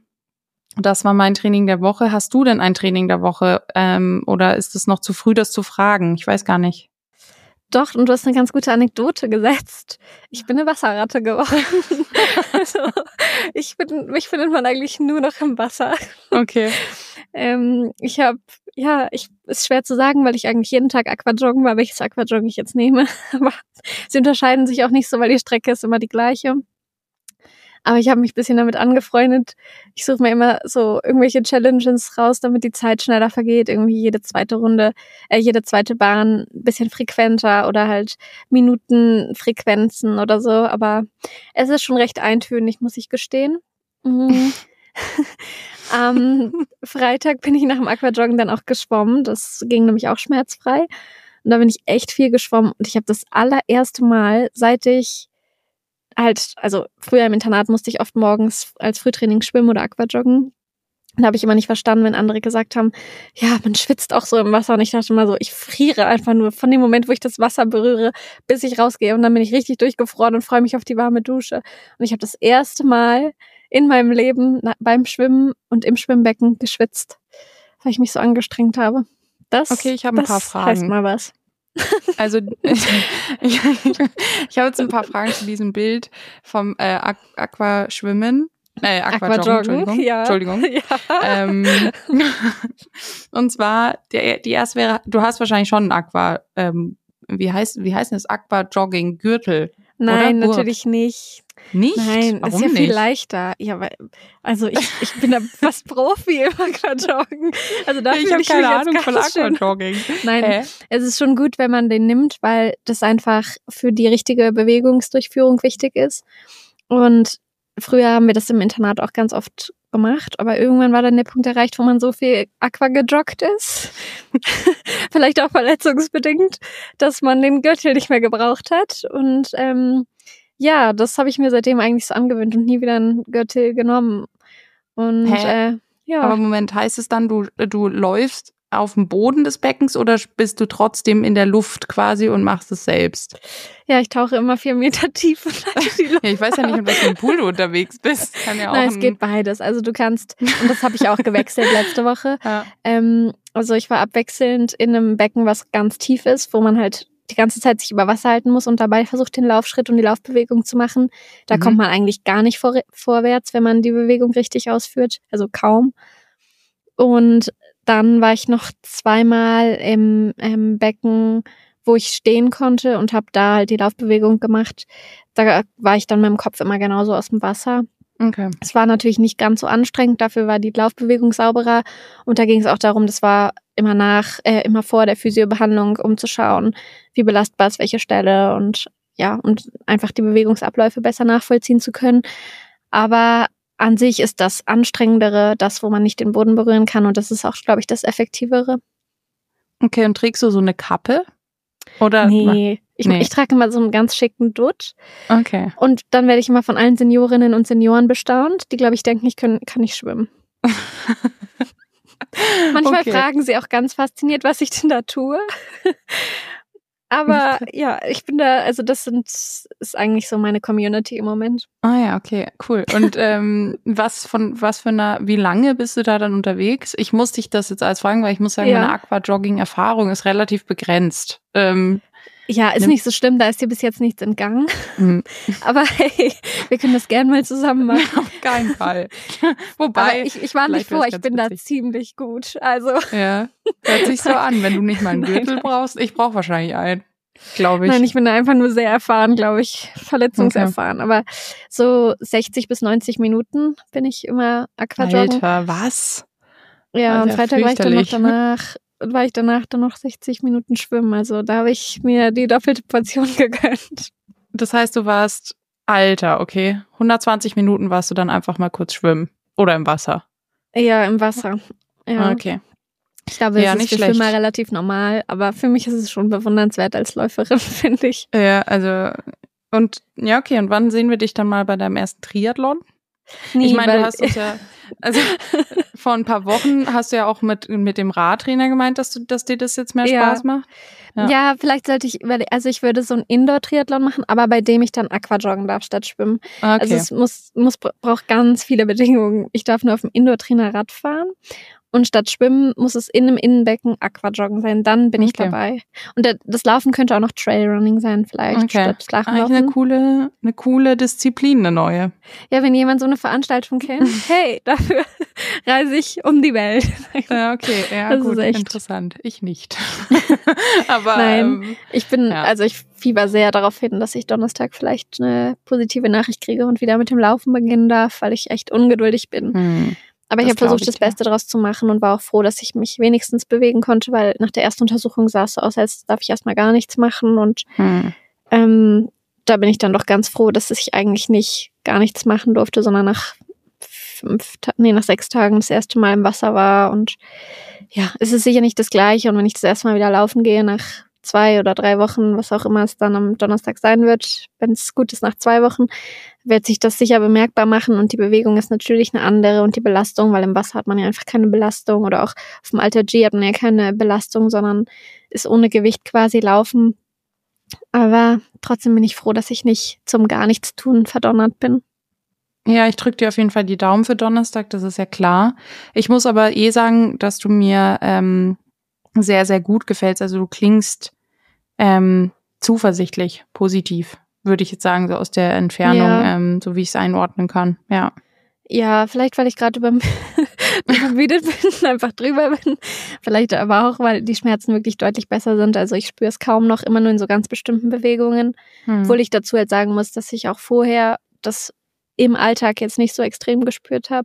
das war mein Training der Woche. Hast du denn ein Training der Woche? Ähm, oder ist es noch zu früh, das zu fragen? Ich weiß gar nicht. Doch, und du hast eine ganz gute Anekdote gesetzt. Ich bin eine Wasserratte geworden. Also, ich bin, mich findet man eigentlich nur noch im Wasser. Okay. ähm, ich habe, ja, ich ist schwer zu sagen, weil ich eigentlich jeden Tag Aquajoggen war, welches Aquajoggen ich jetzt nehme. Aber sie unterscheiden sich auch nicht so, weil die Strecke ist immer die gleiche. Aber ich habe mich ein bisschen damit angefreundet. Ich suche mir immer so irgendwelche Challenges raus, damit die Zeit schneller vergeht. Irgendwie jede zweite Runde, äh, jede zweite Bahn ein bisschen frequenter oder halt Minutenfrequenzen oder so. Aber es ist schon recht eintönig, muss ich gestehen. Mhm. Am Freitag bin ich nach dem Aquajoggen dann auch geschwommen. Das ging nämlich auch schmerzfrei. Und da bin ich echt viel geschwommen. Und ich habe das allererste Mal, seit ich halt, also früher im Internat musste ich oft morgens als Frühtraining schwimmen oder Aquajoggen. Da habe ich immer nicht verstanden, wenn andere gesagt haben, ja, man schwitzt auch so im Wasser. Und ich dachte immer so, ich friere einfach nur von dem Moment, wo ich das Wasser berühre, bis ich rausgehe. Und dann bin ich richtig durchgefroren und freue mich auf die warme Dusche. Und ich habe das erste Mal in meinem Leben beim Schwimmen und im Schwimmbecken geschwitzt, weil ich mich so angestrengt habe. Das, okay, ich habe ein paar Fragen. Heißt mal was. Also ich, ich, ich habe jetzt ein paar Fragen zu diesem Bild vom äh, Aquaschwimmen. Äh, Aquajoggen, Entschuldigung. Ja. Entschuldigung. Ja. Ähm, und zwar, der, die erste wäre, du hast wahrscheinlich schon ein Aqua, ähm, wie heißt, wie heißt das? Aquajogging-Gürtel. Nein, oder? Natürlich nicht. Nicht? Nein, Warum ist ja nicht? viel leichter. Ja, weil, also ich, ich bin da fast Profi im Aquajoggen. Also da ich habe keine Ahnung von Aquajogging. Nein, Hä? Es ist schon gut, wenn man den nimmt, weil das einfach für die richtige Bewegungsdurchführung wichtig ist. Und früher haben wir das im Internat auch ganz oft gemacht, aber irgendwann war dann der Punkt erreicht, wo man so viel Aqua gejoggt ist, vielleicht auch verletzungsbedingt, dass man den Gürtel nicht mehr gebraucht hat. Und ähm, ja, das habe ich mir seitdem eigentlich so angewöhnt und nie wieder einen Gürtel genommen. Und Hä? Äh, ja. Aber Moment, heißt es dann, du, du läufst auf dem Boden des Beckens oder bist du trotzdem in der Luft quasi und machst es selbst? Ja, ich tauche immer vier Meter tief in die Luft. Ja, ich weiß ja nicht, in welchem Pool du unterwegs bist. Kann ja auch Nein, es geht beides. Also du kannst, und das habe ich auch gewechselt letzte Woche. Ja. Ähm, also ich war abwechselnd in einem Becken, was ganz tief ist, wo man halt die ganze Zeit sich über Wasser halten muss und dabei versucht, den Laufschritt und die Laufbewegung zu machen. Da mhm. kommt man eigentlich gar nicht vor, vorwärts, wenn man die Bewegung richtig ausführt. Also kaum. Und dann war ich noch zweimal im, im Becken, wo ich stehen konnte und habe da halt die Laufbewegung gemacht. Da war ich dann mit dem Kopf immer genauso aus dem Wasser. Okay. Es war natürlich nicht ganz so anstrengend, dafür war die Laufbewegung sauberer. Und da ging es auch darum, das war immer nach, äh, immer vor der Physiobehandlung, um zu schauen, wie belastbar ist welche Stelle und ja, und einfach die Bewegungsabläufe besser nachvollziehen zu können. Aber an sich ist das Anstrengendere das, wo man nicht den Boden berühren kann. Und das ist auch, glaube ich, das Effektivere. Okay, und trägst du so eine Kappe? Oder? Nee, ich, nee. ich trage immer so einen ganz schicken Dutt. Okay. Und dann werde ich immer von allen Seniorinnen und Senioren bestaunt, die, glaube ich, denken, ich können, kann nicht schwimmen. Manchmal Okay. fragen sie auch ganz fasziniert, was ich denn da tue. Aber ja, ich bin da, also das sind, ist eigentlich so meine Community im Moment. Ah ja, okay, cool. Und ähm, was von was für einer, wie lange bist du da dann unterwegs? Ich muss dich das jetzt als fragen, weil ich muss sagen, Ja. meine Aquajogging-Erfahrung ist relativ begrenzt. Ähm, Ja, ist Nimm- nicht so schlimm, da ist dir bis jetzt nichts entgangen. hm. Aber hey, wir können das gerne mal zusammen machen. Auf keinen Fall. Wobei, Aber ich, ich warne dich vielleicht wär's vor, ich ganz bin da witzig. ziemlich gut. Also, ja, hört sich so an, wenn du nicht mal einen Gürtel Nein. brauchst. Ich brauche wahrscheinlich einen, glaube ich. nein, ich bin da einfach nur sehr erfahren, glaube ich, verletzungserfahren. Aber so sechzig bis neunzig Minuten bin ich immer Aquajoggen. Alter, was? Ja, das und ist ja Freitag war ich dann noch fürchterlich. danach, war ich danach dann noch sechzig Minuten schwimmen. Also da habe ich mir die doppelte Portion gegönnt. Das heißt, du warst, Alter, okay, hundertzwanzig Minuten warst du dann einfach mal kurz schwimmen. Oder im Wasser. Ja, im Wasser. Ja. Okay. Ich glaube, Ja, es nicht ist für schlecht. Schwimmer relativ normal, aber für mich ist es schon bewundernswert als Läuferin, finde ich. Ja, also, und, ja, okay, und wann sehen wir dich dann mal bei deinem ersten Triathlon? Nie, ich meine, weil- du hast uns ja, also, vor ein paar Wochen hast du ja auch mit, mit dem Radtrainer gemeint, dass du, dass dir das jetzt mehr Ja. Spaß macht. Ja. Ja. vielleicht sollte ich überlegen, also ich würde so einen Indoor-Triathlon machen, aber bei dem ich dann Aquajoggen darf statt schwimmen. Okay. Also es muss, muss braucht ganz viele Bedingungen. Ich darf nur auf dem Indoor-Trainer Rad fahren und statt Schwimmen muss es in einem Innenbecken Aquajoggen sein. Dann bin ich Okay. dabei. Und der- das Laufen könnte auch noch Trailrunning sein vielleicht Okay. statt Eigentlich eine Flachlaufen. coole, eine coole Disziplin, eine neue. Ja, wenn jemand so eine Veranstaltung kennt, hey, dafür reise ich um die Welt. Ja, okay, ja, Das ist gut, echt- interessant. Ich nicht. Aber, Nein. ähm, Ich bin, Ja. also ich fieber sehr darauf hin, dass ich Donnerstag vielleicht eine positive Nachricht kriege und wieder mit dem Laufen beginnen darf, weil ich echt ungeduldig bin. hm. Aber ich Das habe versucht, glaub ich das dir. Beste daraus zu machen und war auch froh, dass ich mich wenigstens bewegen konnte, weil nach der ersten Untersuchung sah es so aus, als darf ich erstmal gar nichts machen. Und Hm. ähm, da bin ich dann doch ganz froh, dass ich eigentlich nicht gar nichts machen durfte, sondern nach fünf, Ta- nee, nach sechs Tagen das erste Mal im Wasser war. Und ja, es ist sicher nicht das Gleiche. Und wenn ich das erste Mal wieder laufen gehe, nach zwei oder drei Wochen, was auch immer es dann am Donnerstag sein wird, wenn es gut ist, nach zwei Wochen, wird sich das sicher bemerkbar machen. Und die Bewegung ist natürlich eine andere und die Belastung, weil im Wasser hat man ja einfach keine Belastung oder auch auf dem Alter G hat man ja keine Belastung, sondern ist ohne Gewicht quasi laufen. Aber trotzdem bin ich froh, dass ich nicht zum gar nichts tun verdonnert bin. Ja, ich drücke dir auf jeden Fall die Daumen für Donnerstag, das ist ja klar. Ich muss aber eh sagen, dass du mir ähm, sehr, sehr gut gefällst. Also du klingst ähm, zuversichtlich, positiv, würde ich jetzt sagen, so aus der Entfernung, Ja. ähm, so wie ich es einordnen kann. Ja. Ja, vielleicht, weil ich gerade überm- übermüdet bin, einfach drüber bin. Vielleicht aber auch, weil die Schmerzen wirklich deutlich besser sind. Also ich spüre es kaum noch, immer nur in so ganz bestimmten Bewegungen. Hm. Obwohl ich dazu halt sagen muss, dass ich auch vorher das im Alltag jetzt nicht so extrem gespürt habe.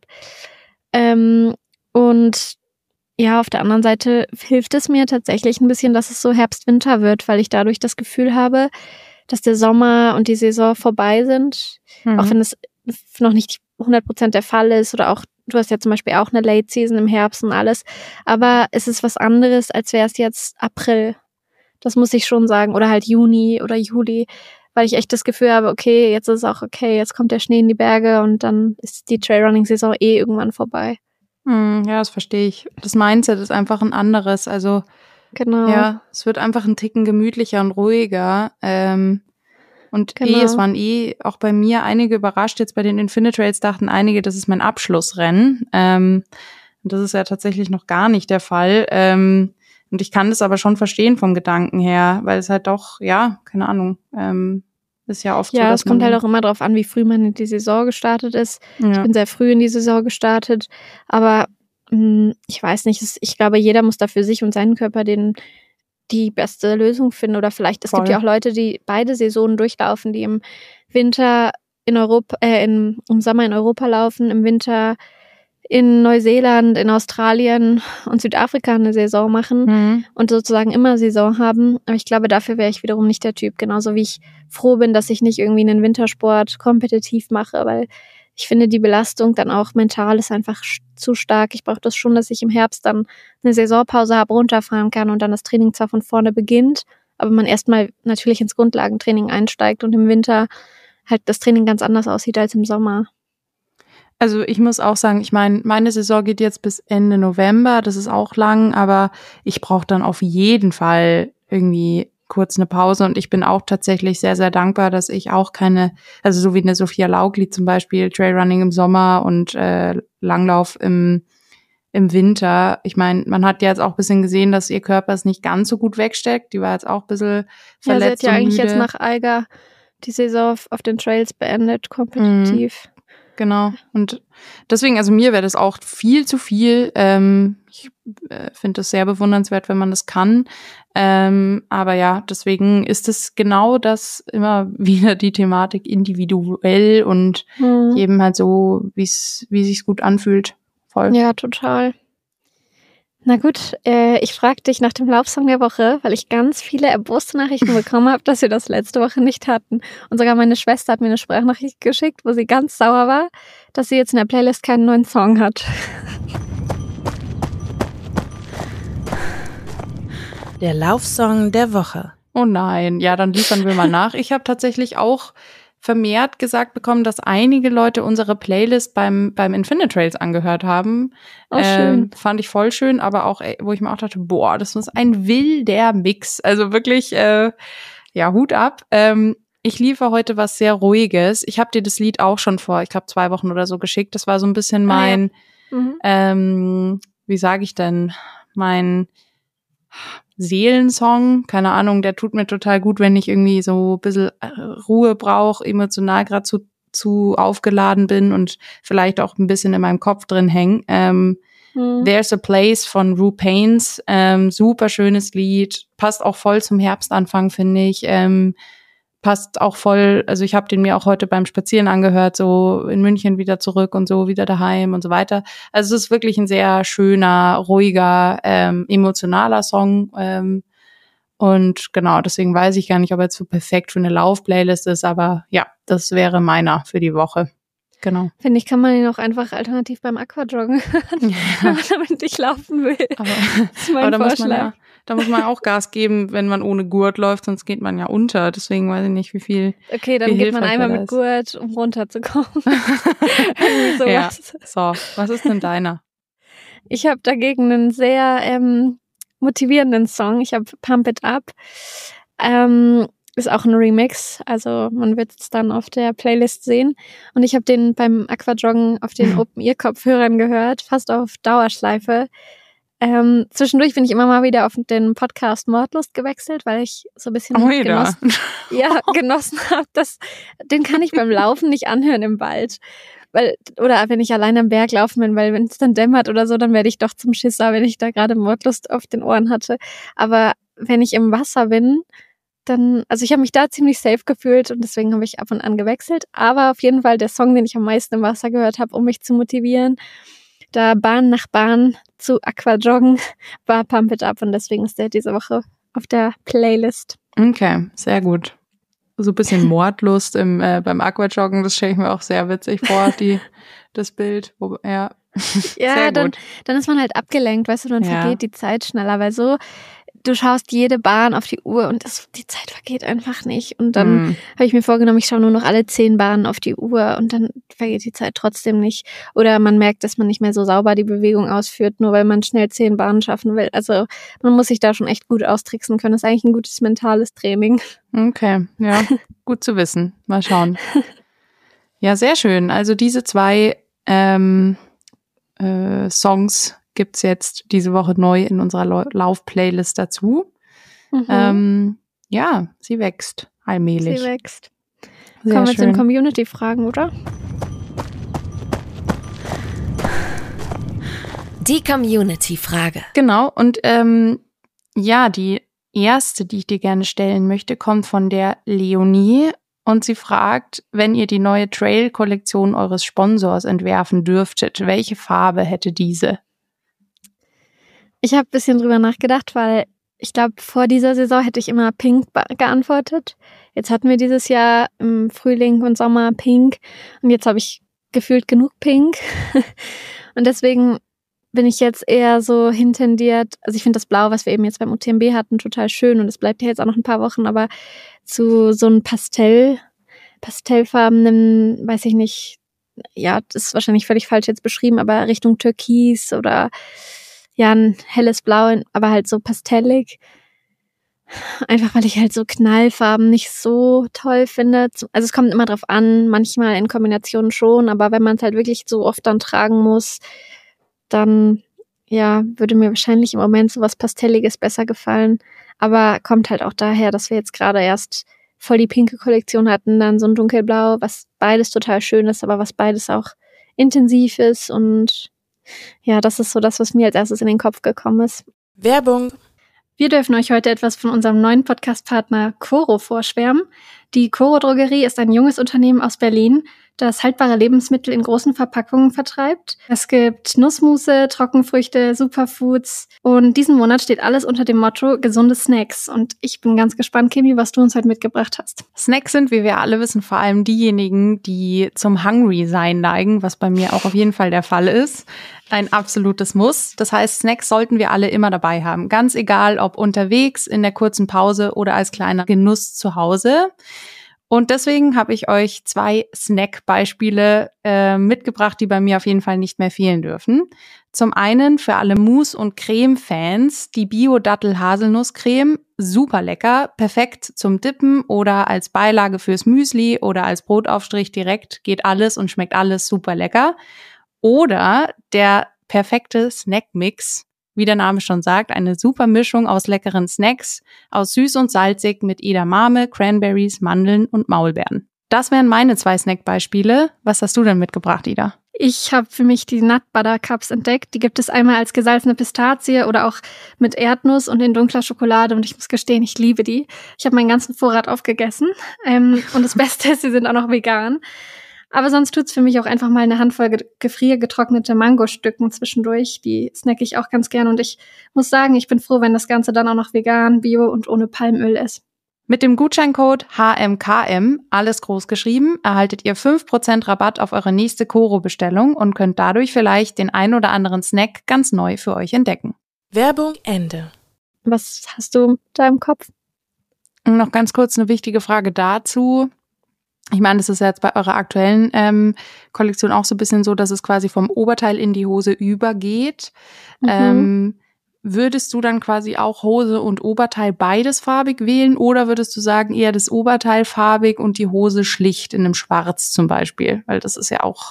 Ähm, und ja, auf der anderen Seite hilft es mir tatsächlich ein bisschen, dass es so Herbst-Winter wird, weil ich dadurch das Gefühl habe, dass der Sommer und die Saison vorbei sind. Mhm. Auch wenn es noch nicht hundert Prozent der Fall ist oder auch, du hast ja zum Beispiel auch eine Late Season im Herbst und alles. Aber es ist was anderes, als wäre es jetzt April. Das muss ich schon sagen. Oder halt Juni oder Juli, weil ich echt das Gefühl habe, okay, jetzt ist es auch okay, jetzt kommt der Schnee in die Berge und dann ist die Trailrunning-Saison eh irgendwann vorbei. Hm, ja, das verstehe ich. Das Mindset ist einfach ein anderes. Also Genau. ja, es wird einfach ein Ticken gemütlicher und ruhiger. Ähm, und Genau. eh, es waren eh auch bei mir einige überrascht. Jetzt bei den Infinitrails dachten einige, das ist mein Abschlussrennen. Ähm, und das ist ja tatsächlich noch gar nicht der Fall. Ähm, und ich kann das aber schon verstehen vom Gedanken her, weil es halt doch, ja, keine Ahnung, ähm, ist ja oft so, Ja, dass es kommt man, halt auch immer drauf an, wie früh man in die Saison gestartet ist. Ich ja. bin sehr früh in die Saison gestartet, aber mh, ich weiß nicht, es, ich glaube, jeder muss da für sich und seinen Körper den die beste Lösung finden. Oder vielleicht, es Voll. gibt ja auch Leute, die beide Saisonen durchlaufen, die im Winter in Europa, äh, in, im Sommer in Europa laufen, im Winter in Neuseeland, in Australien und Südafrika eine Saison machen mhm. und sozusagen immer Saison haben. Aber ich glaube, dafür wäre ich wiederum nicht der Typ. Genauso wie ich froh bin, dass ich nicht irgendwie einen Wintersport kompetitiv mache, weil ich finde, die Belastung dann auch mental ist einfach zu stark. Ich brauche das schon, dass ich im Herbst dann eine Saisonpause habe, runterfahren kann und dann das Training zwar von vorne beginnt, aber man erstmal natürlich ins Grundlagentraining einsteigt und im Winter halt das Training ganz anders aussieht als im Sommer. Also ich muss auch sagen, ich meine, meine Saison geht jetzt bis Ende November, das ist auch lang, aber ich brauche dann auf jeden Fall irgendwie kurz eine Pause und ich bin auch tatsächlich sehr, sehr dankbar, dass ich auch keine, also so wie eine Sophia Laugli zum Beispiel, Trailrunning im Sommer und äh, Langlauf im im Winter. Ich meine, man hat ja jetzt auch ein bisschen gesehen, dass ihr Körper es nicht ganz so gut wegsteckt. Die war jetzt auch ein bisschen verletzt. Ja, sie hat ja eigentlich müde. Jetzt nach Eiger die Saison auf, auf den Trails beendet, kompetitiv. Mhm. Genau. Und deswegen, also mir wäre das auch viel zu viel. Ähm, ich äh, finde das sehr bewundernswert, wenn man das kann. Ähm, aber ja, deswegen ist es genau das immer wieder die Thematik individuell und mhm. jedem halt so, wie's, wie sich's gut anfühlt. Voll. Ja, total. Na gut, äh, ich frage dich nach dem Laufsong der Woche, weil ich ganz viele erboste Nachrichten bekommen habe, dass wir das letzte Woche nicht hatten. Und sogar meine Schwester hat mir eine Sprachnachricht geschickt, wo sie ganz sauer war, dass sie jetzt in der Playlist keinen neuen Song hat. Der Laufsong der Woche. Oh nein, ja, dann liefern wir mal nach. Ich habe tatsächlich auch vermehrt gesagt bekommen, dass einige Leute unsere Playlist beim beim Infinite Trails angehört haben. Oh, schön. Ähm, fand ich voll schön, aber auch, wo ich mir auch dachte, boah, das ist ein wilder Mix. Also wirklich, äh, ja, Hut ab. Ähm, ich liefere heute was sehr Ruhiges. Ich habe dir das Lied auch schon vor, ich glaube, zwei Wochen oder so geschickt. Das war so ein bisschen mein, ah, ja. mhm. ähm, wie sage ich denn, mein Seelensong, keine Ahnung, der tut mir total gut, wenn ich irgendwie so ein bisschen Ruhe brauche, emotional gerade zu, zu aufgeladen bin und vielleicht auch ein bisschen in meinem Kopf drin hänge. Ähm, mhm. There's a Place von Rue Pains, ähm, super schönes Lied, passt auch voll zum Herbstanfang, finde ich. Ähm, passt auch voll, also ich habe den mir auch heute beim Spazieren angehört, so in München wieder zurück und so wieder daheim und so weiter. Also es ist wirklich ein sehr schöner, ruhiger, ähm, emotionaler Song ähm, und genau, deswegen weiß ich gar nicht, ob er jetzt so perfekt für eine Lauf-Playlist ist, aber ja, das wäre meiner für die Woche. Genau. Finde ich, kann man ihn auch einfach alternativ beim Aquajoggen hören, ja. wenn man damit nicht laufen will. Aber, das ist mein aber da Vorschlag. muss man ja, da muss man auch Gas geben, wenn man ohne Gurt läuft, sonst geht man ja unter. Deswegen weiß ich nicht, wie viel. Okay, dann geht man einmal mit Gurt, um runterzukommen. Irgendwie sowas. Ja, so, was ist denn deiner? Ich habe dagegen einen sehr ähm, motivierenden Song. Ich habe Pump It Up. Ähm, Ist auch ein Remix, also man wird es dann auf der Playlist sehen. Und ich habe den beim Aquajoggen auf den Open-Ear-Kopfhörern gehört, fast auf Dauerschleife. Ähm, zwischendurch bin ich immer mal wieder auf den Podcast Mordlust gewechselt, weil ich so ein bisschen oh, genossen, ja, genossen habe. Den kann ich beim Laufen nicht anhören im Wald. Weil, oder wenn ich allein am Berg laufen bin, weil wenn es dann dämmert oder so, dann werde ich doch zum Schisser, wenn ich da gerade Mordlust auf den Ohren hatte. Aber wenn ich im Wasser bin, dann, also ich habe mich da ziemlich safe gefühlt und deswegen habe ich ab und an gewechselt. Aber auf jeden Fall der Song, den ich am meisten im Wasser gehört habe, um mich zu motivieren, da Bahn nach Bahn zu Aquajoggen, war Pump It Up und deswegen ist der diese Woche auf der Playlist. Okay, sehr gut. So ein bisschen Mordlust im, äh, beim Aquajoggen, das stelle ich mir auch sehr witzig vor, die, das Bild. Wo, ja, ja sehr dann, gut. dann ist man halt abgelenkt, weißt du, dann ja. vergeht die Zeit schneller, weil so du schaust jede Bahn auf die Uhr und das, die Zeit vergeht einfach nicht. Und dann mm. habe ich mir vorgenommen, ich schaue nur noch alle zehn Bahnen auf die Uhr und dann vergeht die Zeit trotzdem nicht. Oder man merkt, dass man nicht mehr so sauber die Bewegung ausführt, nur weil man schnell zehn Bahnen schaffen will. Also man muss sich da schon echt gut austricksen können. Das ist eigentlich ein gutes mentales Training. Okay, ja, gut zu wissen. Mal schauen. Ja, sehr schön. Also diese zwei ähm, äh, Songs gibt's jetzt diese Woche neu in unserer Lauf-Playlist dazu. Mhm. Ähm, ja, sie wächst allmählich. Sie wächst. Sehr Kommen wir schön. zu den Community-Fragen, oder? Die Community-Frage. Genau, und ähm, ja, die erste, die ich dir gerne stellen möchte, kommt von der Leonie. und sie fragt, wenn ihr die neue Trail-Kollektion eures Sponsors entwerfen dürftet, welche Farbe hätte diese? Ich habe ein bisschen drüber nachgedacht, weil ich glaube, vor dieser Saison hätte ich immer Pink be- geantwortet. Jetzt hatten wir dieses Jahr im Frühling und Sommer Pink und jetzt habe ich gefühlt genug Pink. Und deswegen bin ich jetzt eher so hintendiert, also ich finde das Blau, was wir eben jetzt beim U T M B hatten, total schön und es bleibt ja jetzt auch noch ein paar Wochen, aber zu so einem Pastell, pastellfarbenen, weiß ich nicht, ja, das ist wahrscheinlich völlig falsch jetzt beschrieben, aber Richtung Türkis oder ja, ein helles Blau, aber halt so pastellig. Einfach, weil ich halt so Knallfarben nicht so toll finde. Also es kommt immer drauf an, manchmal in Kombinationen schon, aber wenn man es halt wirklich so oft dann tragen muss, dann, ja, würde mir wahrscheinlich im Moment so was Pastelliges besser gefallen. Aber kommt halt auch daher, dass wir jetzt gerade erst voll die pinke Kollektion hatten, dann so ein dunkelblau, was beides total schön ist, aber was beides auch intensiv ist und ja, das ist so das, was mir als erstes in den Kopf gekommen ist. Werbung. Wir dürfen euch heute etwas von unserem neuen Podcast-Partner Coro vorschwärmen. Die Coro Drogerie ist ein junges Unternehmen aus Berlin, das haltbare Lebensmittel in großen Verpackungen vertreibt. Es gibt Nussmusse, Trockenfrüchte, Superfoods und diesen Monat steht alles unter dem Motto gesunde Snacks. Und ich bin ganz gespannt, Kimi, was du uns heute mitgebracht hast. Snacks sind, wie wir alle wissen, vor allem diejenigen, die zum Hungry-Sein neigen, was bei mir auch auf jeden Fall der Fall ist. Ein absolutes Muss. Das heißt, Snacks sollten wir alle immer dabei haben. Ganz egal, ob unterwegs, in der kurzen Pause oder als kleiner Genuss zu Hause. Und deswegen habe ich euch zwei Snack-Beispiele äh, mitgebracht, die bei mir auf jeden Fall nicht mehr fehlen dürfen. Zum einen für alle Mousse- und Creme-Fans die Bio-Dattel-Haselnuss-Creme. Super lecker, perfekt zum Dippen oder als Beilage fürs Müsli oder als Brotaufstrich direkt. Geht alles und schmeckt alles super lecker. Oder der perfekte Snackmix, wie der Name schon sagt, eine super Mischung aus leckeren Snacks, aus süß und salzig mit Edamame, Cranberries, Mandeln und Maulbeeren. Das wären meine zwei Snackbeispiele. Was hast du denn mitgebracht, Ida? Ich habe für mich die Nut Butter Cups entdeckt. Die gibt es einmal als gesalzene Pistazie oder auch mit Erdnuss und in dunkler Schokolade. Und ich muss gestehen, ich liebe die. Ich habe meinen ganzen Vorrat aufgegessen. Ähm, und das Beste ist, sie sind auch noch vegan. Aber sonst tut's für mich auch einfach mal eine Handvoll ge- gefriergetrocknete Mangostücken zwischendurch. Die snacke ich auch ganz gern. Und ich muss sagen, ich bin froh, wenn das Ganze dann auch noch vegan, bio und ohne Palmöl ist. Mit dem Gutscheincode H M K M, alles groß geschrieben, erhaltet ihr fünf Prozent Rabatt auf eure nächste Coro-Bestellung und könnt dadurch vielleicht den ein oder anderen Snack ganz neu für euch entdecken. Werbung Ende. Was hast du da im Kopf? Und noch ganz kurz eine wichtige Frage dazu. Ich meine, das ist ja jetzt bei eurer aktuellen ähm, Kollektion auch so ein bisschen so, dass es quasi vom Oberteil in die Hose übergeht. Mhm. Ähm, würdest du dann quasi auch Hose und Oberteil beides farbig wählen oder würdest du sagen, eher das Oberteil farbig und die Hose schlicht in einem Schwarz zum Beispiel? Weil das ist ja auch...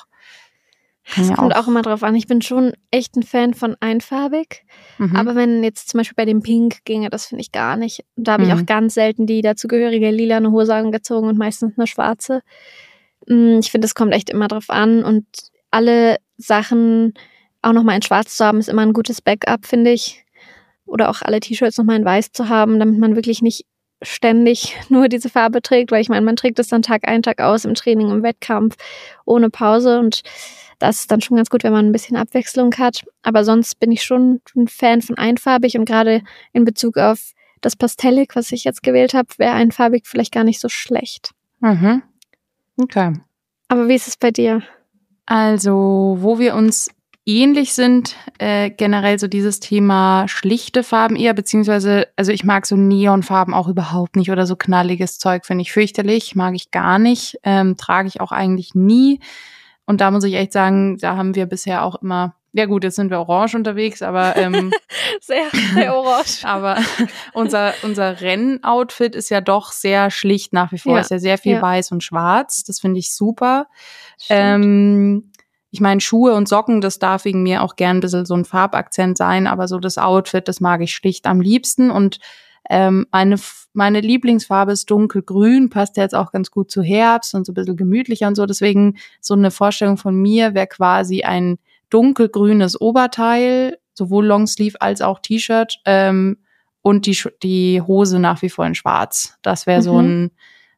Es ja kommt auch, auch immer drauf an. Ich bin schon echt ein Fan von einfarbig. Mhm. Aber wenn jetzt zum Beispiel bei dem Pink ginge, das finde ich gar nicht. Und da habe mhm. ich auch ganz selten die dazugehörige lilane Hose angezogen und meistens eine schwarze. Ich finde, es kommt echt immer drauf an. Und alle Sachen auch nochmal in schwarz zu haben, ist immer ein gutes Backup, finde ich. Oder auch alle T-Shirts nochmal in weiß zu haben, damit man wirklich nicht ständig nur diese Farbe trägt. Weil ich meine, man trägt es dann Tag ein, Tag aus im Training, im Wettkampf, ohne Pause. Und das ist dann schon ganz gut, wenn man ein bisschen Abwechslung hat. Aber sonst bin ich schon ein Fan von einfarbig und gerade in Bezug auf das Pastellig, was ich jetzt gewählt habe, wäre einfarbig vielleicht gar nicht so schlecht. Mhm. Okay. Aber wie ist es bei dir? Also, wo wir uns ähnlich sind, äh, generell so dieses Thema schlichte Farben eher, beziehungsweise, also ich mag so Neonfarben auch überhaupt nicht oder so knalliges Zeug, finde ich fürchterlich, mag ich gar nicht, ähm, trage ich auch eigentlich nie. Und da muss ich echt sagen, da haben wir bisher auch immer, ja gut, jetzt sind wir orange unterwegs, aber ähm, sehr, sehr orange. aber unser unser Rennoutfit ist ja doch sehr schlicht nach wie vor. Ja. Ist ja sehr viel ja. weiß und schwarz. Das finde ich super. Ähm, ich meine, Schuhe und Socken, das darf wegen mir auch gern ein bisschen so ein Farbakzent sein, aber so das Outfit, das mag ich schlicht am liebsten. Und ähm, meine meine Lieblingsfarbe ist dunkelgrün, passt ja jetzt auch ganz gut zu Herbst und so ein bisschen gemütlicher und so. Deswegen so eine Vorstellung von mir wäre quasi ein dunkelgrünes Oberteil, sowohl Longsleeve als auch T-Shirt ähm, und die die Hose nach wie vor in schwarz. Das wäre mhm. so ein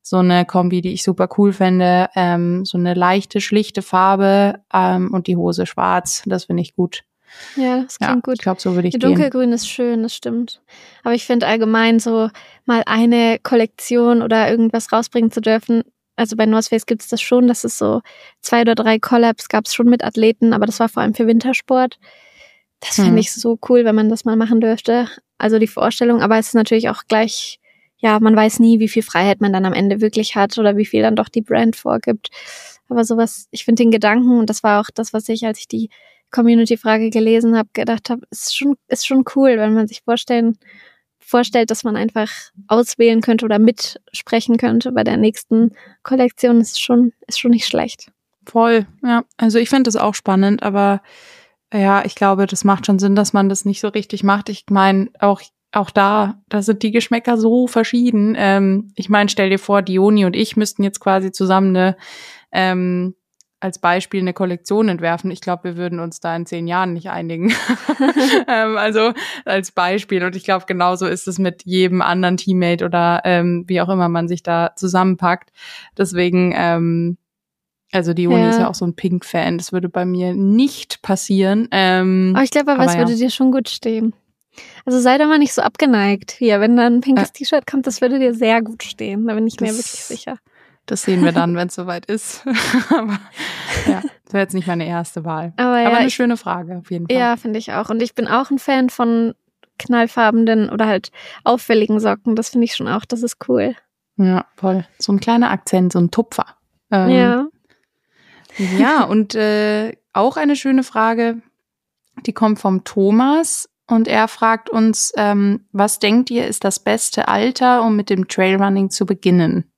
so eine Kombi, die ich super cool fände. Ähm, so eine leichte, schlichte Farbe ähm, und die Hose schwarz. Das finde ich gut. Ja, das klingt ja, gut. Ich glaube, so würde ich ja, gehen. Dunkelgrün ist schön, das stimmt. Aber ich finde allgemein so mal eine Kollektion oder irgendwas rausbringen zu dürfen. Also bei North Face gibt es das schon, dass es so zwei oder drei Collabs gab es schon mit Athleten, aber das war vor allem für Wintersport. Das fände Mhm. ich so cool, wenn man das mal machen dürfte. Also die Vorstellung, aber es ist natürlich auch gleich, ja, man weiß nie, wie viel Freiheit man dann am Ende wirklich hat oder wie viel dann doch die Brand vorgibt. Aber sowas, ich finde den Gedanken, und das war auch das, was ich, als ich die Community-Frage gelesen habe, gedacht habe, ist schon, ist schon cool, wenn man sich vorstellen, vorstellt, dass man einfach auswählen könnte oder mitsprechen könnte bei der nächsten Kollektion. Ist schon, ist schon nicht schlecht. Voll, ja. Also ich finde das auch spannend, aber ja, ich glaube, das macht schon Sinn, dass man das nicht so richtig macht. Ich meine, auch auch da, da sind die Geschmäcker so verschieden. Ähm, ich meine, stell dir vor, Dioni und ich müssten jetzt quasi zusammen eine, ähm, als Beispiel eine Kollektion entwerfen. Ich glaube, wir würden uns da in zehn Jahren nicht einigen. ähm, also als Beispiel. Und ich glaube, genauso ist es mit jedem anderen Teammate oder ähm, wie auch immer man sich da zusammenpackt. Deswegen, ähm, also Dioni Ja. ist ja auch so ein Pink-Fan. Das würde bei mir nicht passieren. Ähm, Aber ich glaube, aber, aber es ja. würde dir schon gut stehen. Also sei da mal nicht so abgeneigt. Hier, wenn dann ein pinkes Äh. T-Shirt kommt, das würde dir sehr gut stehen. Da bin ich mir Das- wirklich sicher. Das sehen wir dann, wenn es soweit ist. Aber ja, das wäre jetzt nicht meine erste Wahl. Aber, ja, Aber eine ich, schöne Frage, auf jeden Fall. ja, finde ich auch. Und ich bin auch ein Fan von knallfarbenen oder halt auffälligen Socken. Das finde ich schon auch, das ist cool. Ja, voll. So ein kleiner Akzent, so ein Tupfer. Ähm, Ja. Ja, und äh, auch eine schöne Frage, die kommt vom Thomas. Und er fragt uns, ähm, was denkt ihr, ist das beste Alter, um mit dem Trailrunning zu beginnen?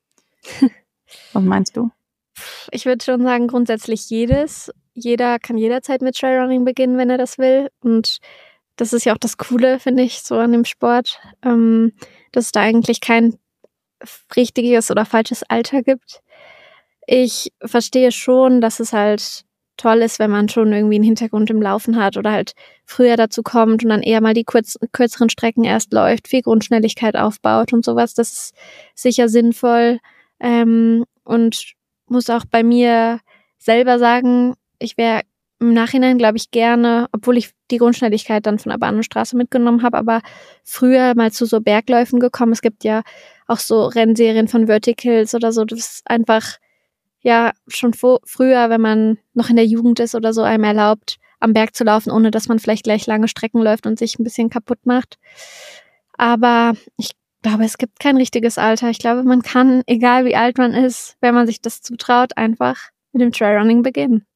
Was meinst du? Ich würde schon sagen, grundsätzlich jedes. Jeder kann jederzeit mit Trailrunning beginnen, wenn er das will. Und das ist ja auch das Coole, finde ich, so an dem Sport, ähm, dass es da eigentlich kein richtiges oder falsches Alter gibt. Ich verstehe schon, dass es halt toll ist, wenn man schon irgendwie einen Hintergrund im Laufen hat oder halt früher dazu kommt und dann eher mal die kurz, kürzeren Strecken erst läuft, viel Grundschnelligkeit aufbaut und sowas. Das ist sicher sinnvoll. Ähm, und muss auch bei mir selber sagen, ich wäre im Nachhinein, glaube ich, gerne, obwohl ich die Grundschnelligkeit dann von der Bahn und Straße mitgenommen habe, aber früher mal zu so Bergläufen gekommen. Es gibt ja auch so Rennserien von Verticals oder so. Das ist einfach, ja, schon vor, früher, wenn man noch in der Jugend ist oder so, einem erlaubt, am Berg zu laufen, ohne dass man vielleicht gleich lange Strecken läuft und sich ein bisschen kaputt macht. Aber ich glaube, es gibt kein richtiges Alter. Ich glaube, man kann, egal wie alt man ist, wenn man sich das zutraut, einfach mit dem Trailrunning beginnen.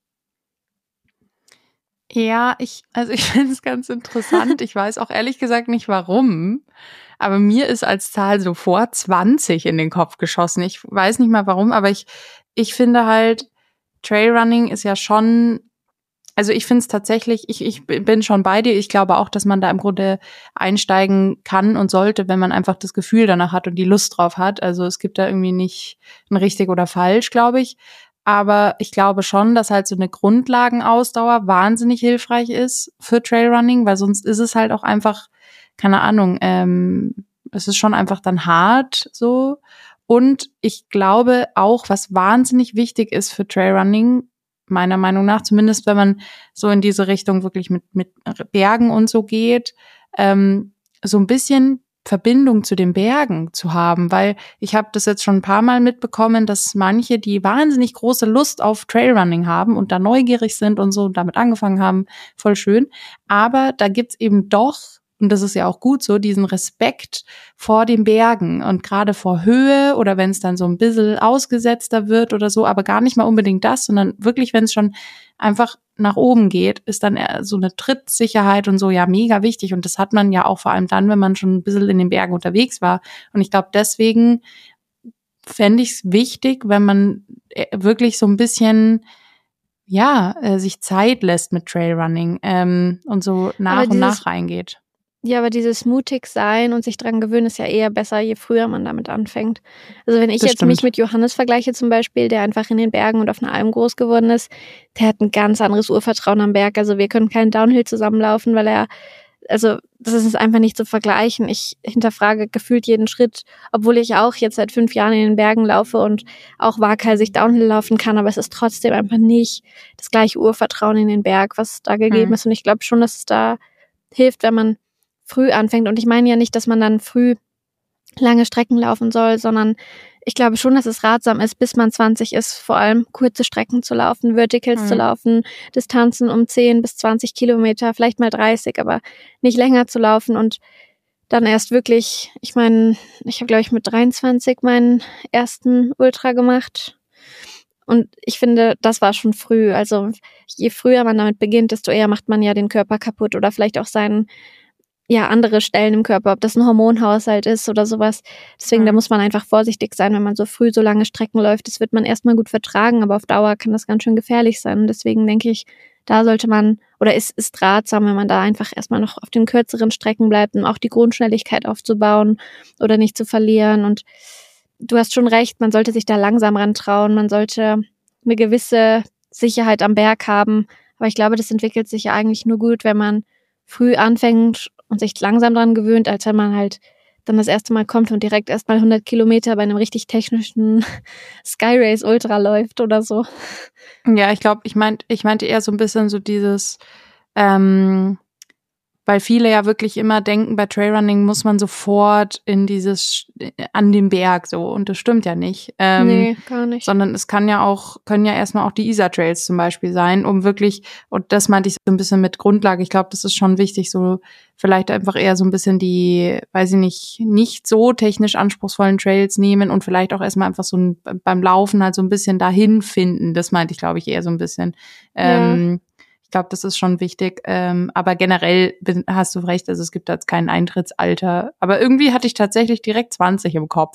Ja, ich, also ich finde es ganz interessant. Ich weiß auch ehrlich gesagt nicht warum, aber mir ist als Zahl sofort zwanzig in den Kopf geschossen. Ich weiß nicht mal warum, aber ich, ich finde halt, Trailrunning ist ja schon, also ich finde es tatsächlich, ich, ich bin schon bei dir. Ich glaube auch, dass man da im Grunde einsteigen kann und sollte, wenn man einfach das Gefühl danach hat und die Lust drauf hat. Also es gibt da irgendwie nicht ein richtig oder falsch, glaube ich. Aber ich glaube schon, dass halt so eine Grundlagenausdauer wahnsinnig hilfreich ist für Trailrunning, weil sonst ist es halt auch einfach, keine Ahnung, ähm, es ist schon einfach dann hart so. Und ich glaube auch, was wahnsinnig wichtig ist für Trailrunning, meiner Meinung nach, zumindest wenn man so in diese Richtung wirklich mit mit Bergen und so geht, ähm, so ein bisschen Verbindung zu den Bergen zu haben, weil ich habe das jetzt schon ein paar Mal mitbekommen, dass manche, die wahnsinnig große Lust auf Trailrunning haben und da neugierig sind und so und damit angefangen haben, voll schön, aber da gibt's eben doch, und das ist ja auch gut so, diesen Respekt vor den Bergen und gerade vor Höhe oder wenn es dann so ein bisschen ausgesetzter wird oder so, aber gar nicht mal unbedingt das, sondern wirklich, wenn es schon einfach nach oben geht, ist dann so eine Trittsicherheit und so ja mega wichtig. Und das hat man ja auch vor allem dann, wenn man schon ein bisschen in den Bergen unterwegs war. Und ich glaube, deswegen fände ich es wichtig, wenn man wirklich so ein bisschen ja äh, sich Zeit lässt mit Trailrunning ähm, und so nach Aber und dieses- nach reingeht. Ja, aber dieses mutig sein und sich dran gewöhnen ist ja eher besser, je früher man damit anfängt. Also wenn ich Das jetzt mich stimmt. mit Johannes vergleiche zum Beispiel, der einfach in den Bergen und auf einer Alm groß geworden ist, der hat ein ganz anderes Urvertrauen am Berg. Also wir können keinen Downhill zusammenlaufen, weil er also das ist einfach nicht zu vergleichen. Ich hinterfrage gefühlt jeden Schritt, obwohl ich auch jetzt seit fünf Jahren in den Bergen laufe und auch waghalsig Downhill laufen kann, aber es ist trotzdem einfach nicht das gleiche Urvertrauen in den Berg, was da gegeben mhm. ist. Und ich glaube schon, dass es da hilft, wenn man früh anfängt. Und ich meine ja nicht, dass man dann früh lange Strecken laufen soll, sondern ich glaube schon, dass es ratsam ist, bis man zwanzig ist, vor allem kurze Strecken zu laufen, Verticals mhm. zu laufen, Distanzen um zehn bis zwanzig Kilometer, vielleicht mal dreißig, aber nicht länger zu laufen und dann erst wirklich, ich meine, ich habe glaube ich mit dreiundzwanzig meinen ersten Ultra gemacht und ich finde, das war schon früh, also je früher man damit beginnt, desto eher macht man ja den Körper kaputt oder vielleicht auch seinen ja, andere Stellen im Körper, ob das ein Hormonhaushalt ist oder sowas. Deswegen, mhm. da muss man einfach vorsichtig sein, wenn man so früh so lange Strecken läuft. Das wird man erstmal gut vertragen, aber auf Dauer kann das ganz schön gefährlich sein. Und deswegen denke ich, da sollte man, oder ist, ist ratsam, wenn man da einfach erstmal noch auf den kürzeren Strecken bleibt, um auch die Grundschnelligkeit aufzubauen oder nicht zu verlieren. Und du hast schon recht, man sollte sich da langsam rantrauen. Man sollte eine gewisse Sicherheit am Berg haben. Aber ich glaube, das entwickelt sich ja eigentlich nur gut, wenn man früh anfängt und sich langsam dran gewöhnt, als wenn man halt dann das erste Mal kommt und direkt erstmal hundert Kilometer bei einem richtig technischen Sky Race Ultra läuft oder so. Ja, ich glaube, ich meinte ich meinte eher so ein bisschen so dieses, ähm, weil viele ja wirklich immer denken, bei Trailrunning muss man sofort in dieses, an den Berg so, und das stimmt ja nicht. Ähm, nee, gar nicht. Sondern es kann ja auch, können ja erstmal auch die Isar-Trails zum Beispiel sein, um wirklich, und das meinte ich so ein bisschen mit Grundlage, ich glaube, das ist schon wichtig, so vielleicht einfach eher so ein bisschen die, weiß ich nicht, nicht so technisch anspruchsvollen Trails nehmen und vielleicht auch erstmal einfach so ein, beim Laufen halt so ein bisschen dahin finden, das meinte ich, glaube ich, eher so ein bisschen. Ja. Ähm, Ich glaube, das ist schon wichtig. Ähm, aber generell bin, hast du recht, also es gibt jetzt kein Eintrittsalter. Aber irgendwie hatte ich tatsächlich direkt zwanzig im Kopf.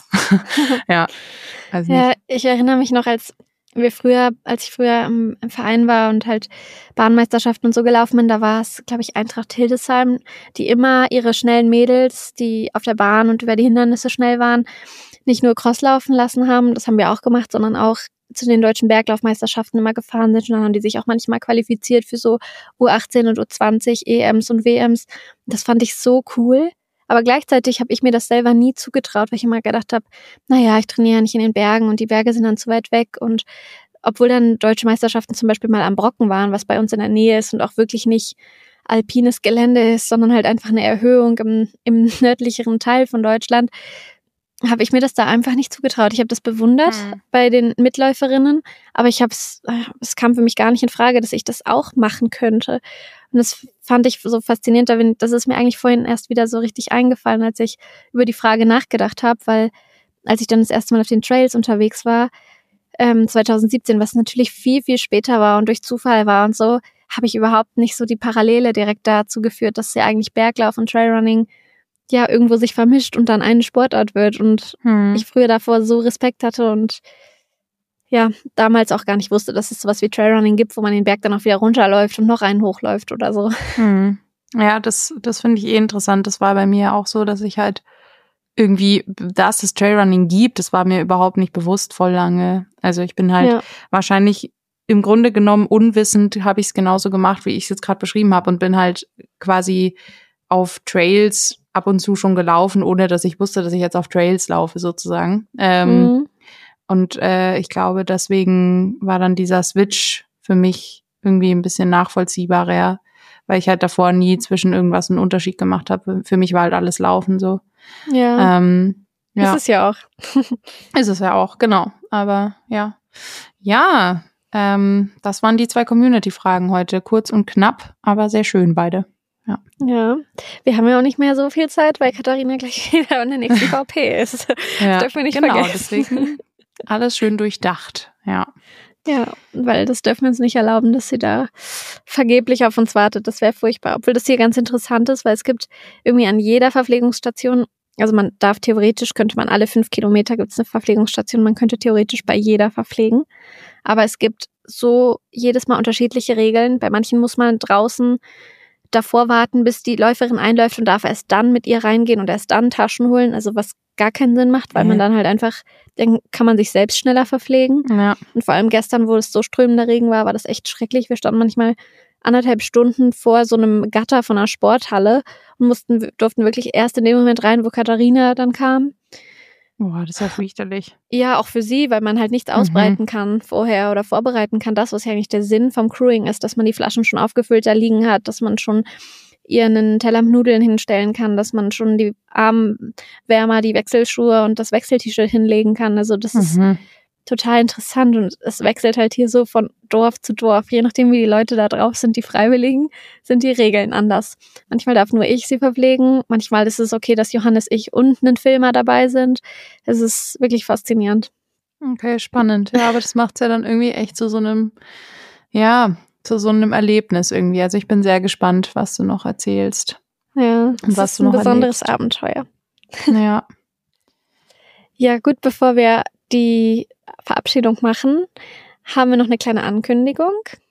ja. Also ja, nicht. ich erinnere mich noch, als wir früher, als ich früher im, im Verein war und halt Bahnmeisterschaften und so gelaufen bin, da war es, glaube ich, Eintracht Hildesheim, die immer ihre schnellen Mädels, die auf der Bahn und über die Hindernisse schnell waren, nicht nur Cross laufen lassen haben, das haben wir auch gemacht, sondern auch zu den deutschen Berglaufmeisterschaften immer gefahren sind. Und dann haben die sich auch manchmal qualifiziert für so U achtzehn und U zwanzig E Ms und W Ms. Das fand ich so cool. Aber gleichzeitig habe ich mir das selber nie zugetraut, weil ich immer gedacht habe, naja, ich trainiere ja nicht in den Bergen und die Berge sind dann zu weit weg. Und obwohl dann deutsche Meisterschaften zum Beispiel mal am Brocken waren, was bei uns in der Nähe ist und auch wirklich nicht alpines Gelände ist, sondern halt einfach eine Erhöhung im, im nördlicheren Teil von Deutschland, habe ich mir das da einfach nicht zugetraut. Ich habe das bewundert mhm. bei den Mitläuferinnen, aber ich habe es, es kam für mich gar nicht in Frage, dass ich das auch machen könnte. Und das fand ich so faszinierend, das ist mir eigentlich vorhin erst wieder so richtig eingefallen, als ich über die Frage nachgedacht habe, weil als ich dann das erste Mal auf den Trails unterwegs war, ähm, zwanzig siebzehn, was natürlich viel, viel später war und durch Zufall war und so, habe ich überhaupt nicht so die Parallele direkt dazu geführt, dass ja eigentlich Berglauf und Trailrunning ja irgendwo sich vermischt und dann eine Sportart wird und hm. ich früher davor so Respekt hatte und ja, damals auch gar nicht wusste, dass es sowas wie Trailrunning gibt, wo man den Berg dann auch wieder runterläuft und noch einen hochläuft oder so. Hm. Ja, das, das finde ich eh interessant. Das war bei mir auch so, dass ich halt irgendwie, dass es Trailrunning gibt, das war mir überhaupt nicht bewusst voll lange. Also ich bin halt ja. wahrscheinlich im Grunde genommen unwissend, habe ich es genauso gemacht, wie ich es jetzt gerade beschrieben habe und bin halt quasi auf Trails ab und zu schon gelaufen, ohne dass ich wusste, dass ich jetzt auf Trails laufe sozusagen. Ähm, mhm. Und äh, ich glaube, deswegen war dann dieser Switch für mich irgendwie ein bisschen nachvollziehbarer, weil ich halt davor nie zwischen irgendwas einen Unterschied gemacht habe. Für mich war halt alles Laufen so. Ja, ähm, ja. Ist es ja auch. Ist es ja auch, genau. Aber ja, ja, ähm, das waren die zwei Community-Fragen heute. Kurz und knapp, aber sehr schön beide. Ja. ja, wir haben ja auch nicht mehr so viel Zeit, weil Katharina gleich wieder in der nächsten V P ist. ja, das dürfen wir nicht genau, vergessen. Deswegen alles schön durchdacht, ja. Ja, weil das dürfen wir uns nicht erlauben, dass sie da vergeblich auf uns wartet. Das wäre furchtbar. Obwohl das hier ganz interessant ist, weil es gibt irgendwie an jeder Verpflegungsstation, also man darf theoretisch, könnte man alle fünf Kilometer gibt es eine Verpflegungsstation, man könnte theoretisch bei jeder verpflegen. Aber es gibt so jedes Mal unterschiedliche Regeln. Bei manchen muss man draußen davor warten, bis die Läuferin einläuft und darf erst dann mit ihr reingehen und erst dann Taschen holen, also was gar keinen Sinn macht, weil mhm. man dann halt einfach, dann kann man sich selbst schneller verpflegen. Ja. Und vor allem gestern, wo es so strömender Regen war, war das echt schrecklich. Wir standen manchmal anderthalb Stunden vor so einem Gatter von einer Sporthalle und mussten, durften wirklich erst in dem Moment rein, wo Katharina dann kam. Boah, das ist ja fürchterlich. Ja, auch für sie, weil man halt nichts ausbreiten mhm. kann vorher oder vorbereiten kann. Das, was ja eigentlich der Sinn vom Crewing ist, dass man die Flaschen schon aufgefüllt da liegen hat, dass man schon ihr einen Teller mit Nudeln hinstellen kann, dass man schon die Armwärmer, die Wechselschuhe und das Wechsel-T-Shirt hinlegen kann. Also das mhm. ist total interessant und es wechselt halt hier so von Dorf zu Dorf. Je nachdem, wie die Leute da drauf sind, die Freiwilligen, sind die Regeln anders. Manchmal darf nur ich sie verpflegen, manchmal ist es okay, dass Johannes, ich und ein Filmer dabei sind. Es ist wirklich faszinierend. Okay, spannend. Ja, aber das macht es ja dann irgendwie echt zu so einem, ja, zu so einem Erlebnis irgendwie. Also ich bin sehr gespannt, was du noch erzählst. Ja, und was ist du noch ein besonderes erlebst. Abenteuer. Ja. Ja, gut, bevor wir die Verabschiedung machen, haben wir noch eine kleine Ankündigung.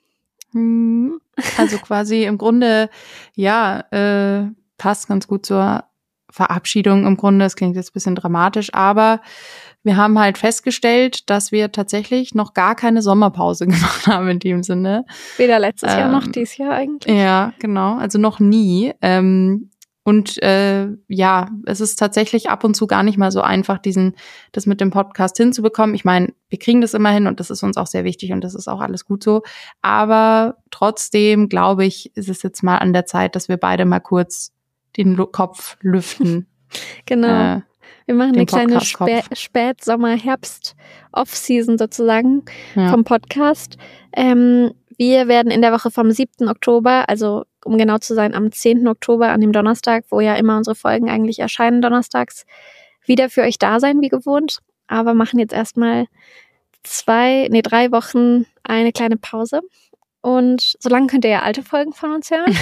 Also quasi im Grunde, ja, äh, passt ganz gut zur Verabschiedung im Grunde. Es klingt jetzt ein bisschen dramatisch, aber wir haben halt festgestellt, dass wir tatsächlich noch gar keine Sommerpause gemacht haben in dem Sinne. Weder letztes ähm, Jahr noch dieses Jahr eigentlich. Ja, genau. Also noch nie. Ähm, Und äh, ja, es ist tatsächlich ab und zu gar nicht mal so einfach, diesen das mit dem Podcast hinzubekommen. Ich meine, wir kriegen das immer hin und das ist uns auch sehr wichtig und das ist auch alles gut so. Aber trotzdem, glaube ich, ist es jetzt mal an der Zeit, dass wir beide mal kurz den Lu- Kopf lüften. Genau. Äh, wir machen eine kleine Spä- Spätsommer-Herbst-Off-Season sozusagen ja. vom Podcast. Ähm, wir werden in der Woche vom siebten Oktober, also um genau zu sein, am zehnten Oktober, an dem Donnerstag, wo ja immer unsere Folgen eigentlich erscheinen donnerstags, wieder für euch da sein, wie gewohnt. Aber machen jetzt erstmal zwei, nee, drei Wochen eine kleine Pause. Und solange könnt ihr ja alte Folgen von uns hören.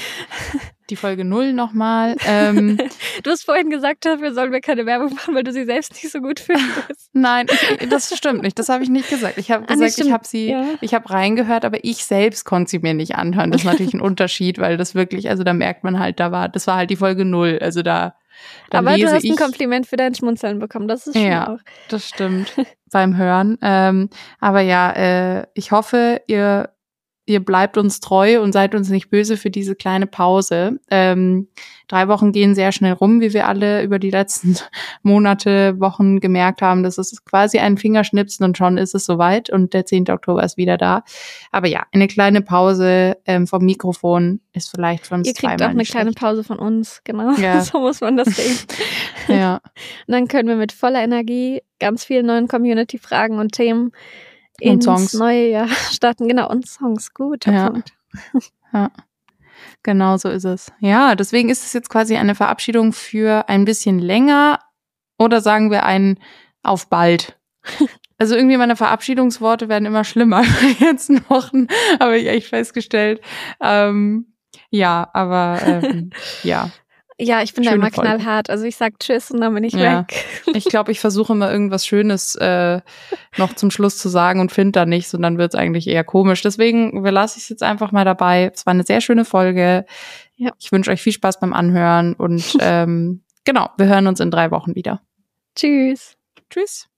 Die Folge null nochmal. Ähm, du hast vorhin gesagt, dafür sollen wir keine Werbung machen, weil du sie selbst nicht so gut findest. Nein, ich, das stimmt nicht. Das habe ich nicht gesagt. Ich habe gesagt, ich habe sie, ja. ich habe reingehört, aber ich selbst konnte sie mir nicht anhören. Das ist natürlich ein Unterschied, weil das wirklich, also da merkt man halt, da war, das war halt die Folge null. Also da, da aber lese du hast ich, ein Kompliment für dein Schmunzeln bekommen. Das ist schon ja, auch. Das stimmt beim Hören. Ähm, aber ja, äh, ich hoffe, ihr Ihr bleibt uns treu und seid uns nicht böse für diese kleine Pause. Ähm, drei Wochen gehen sehr schnell rum, wie wir alle über die letzten Monate, Wochen gemerkt haben. Das ist quasi ein Fingerschnipsen und schon ist es soweit und der zehnte Oktober ist wieder da. Aber ja, eine kleine Pause ähm, vom Mikrofon ist vielleicht für uns Ihr kriegt auch eine nicht kleine schlecht. Pause von uns, genau. Ja. So muss man das sehen. Ja. Und dann können wir mit voller Energie ganz vielen neuen Community-Fragen und Themen Und ins Songs. neue Jahr starten. Genau, und Songs. Guter Ja. Punkt. Ja, genau so ist es. Ja, deswegen ist es jetzt quasi eine Verabschiedung für ein bisschen länger oder sagen wir ein auf bald. Also irgendwie meine Verabschiedungsworte werden immer schlimmer in den letzten Wochen, habe ich echt festgestellt. Ähm, ja, aber ähm, ja. Ja, ich bin da Schöne immer Folge. knallhart. Also ich sag Tschüss und dann bin ich Ja. weg. Ich glaube, ich versuche immer irgendwas Schönes äh, noch zum Schluss zu sagen und finde da nichts und dann wird es eigentlich eher komisch. Deswegen lasse ich es jetzt einfach mal dabei. Es war eine sehr schöne Folge. Ja. Ich wünsche euch viel Spaß beim Anhören und ähm, genau, wir hören uns in drei Wochen wieder. Tschüss. Tschüss.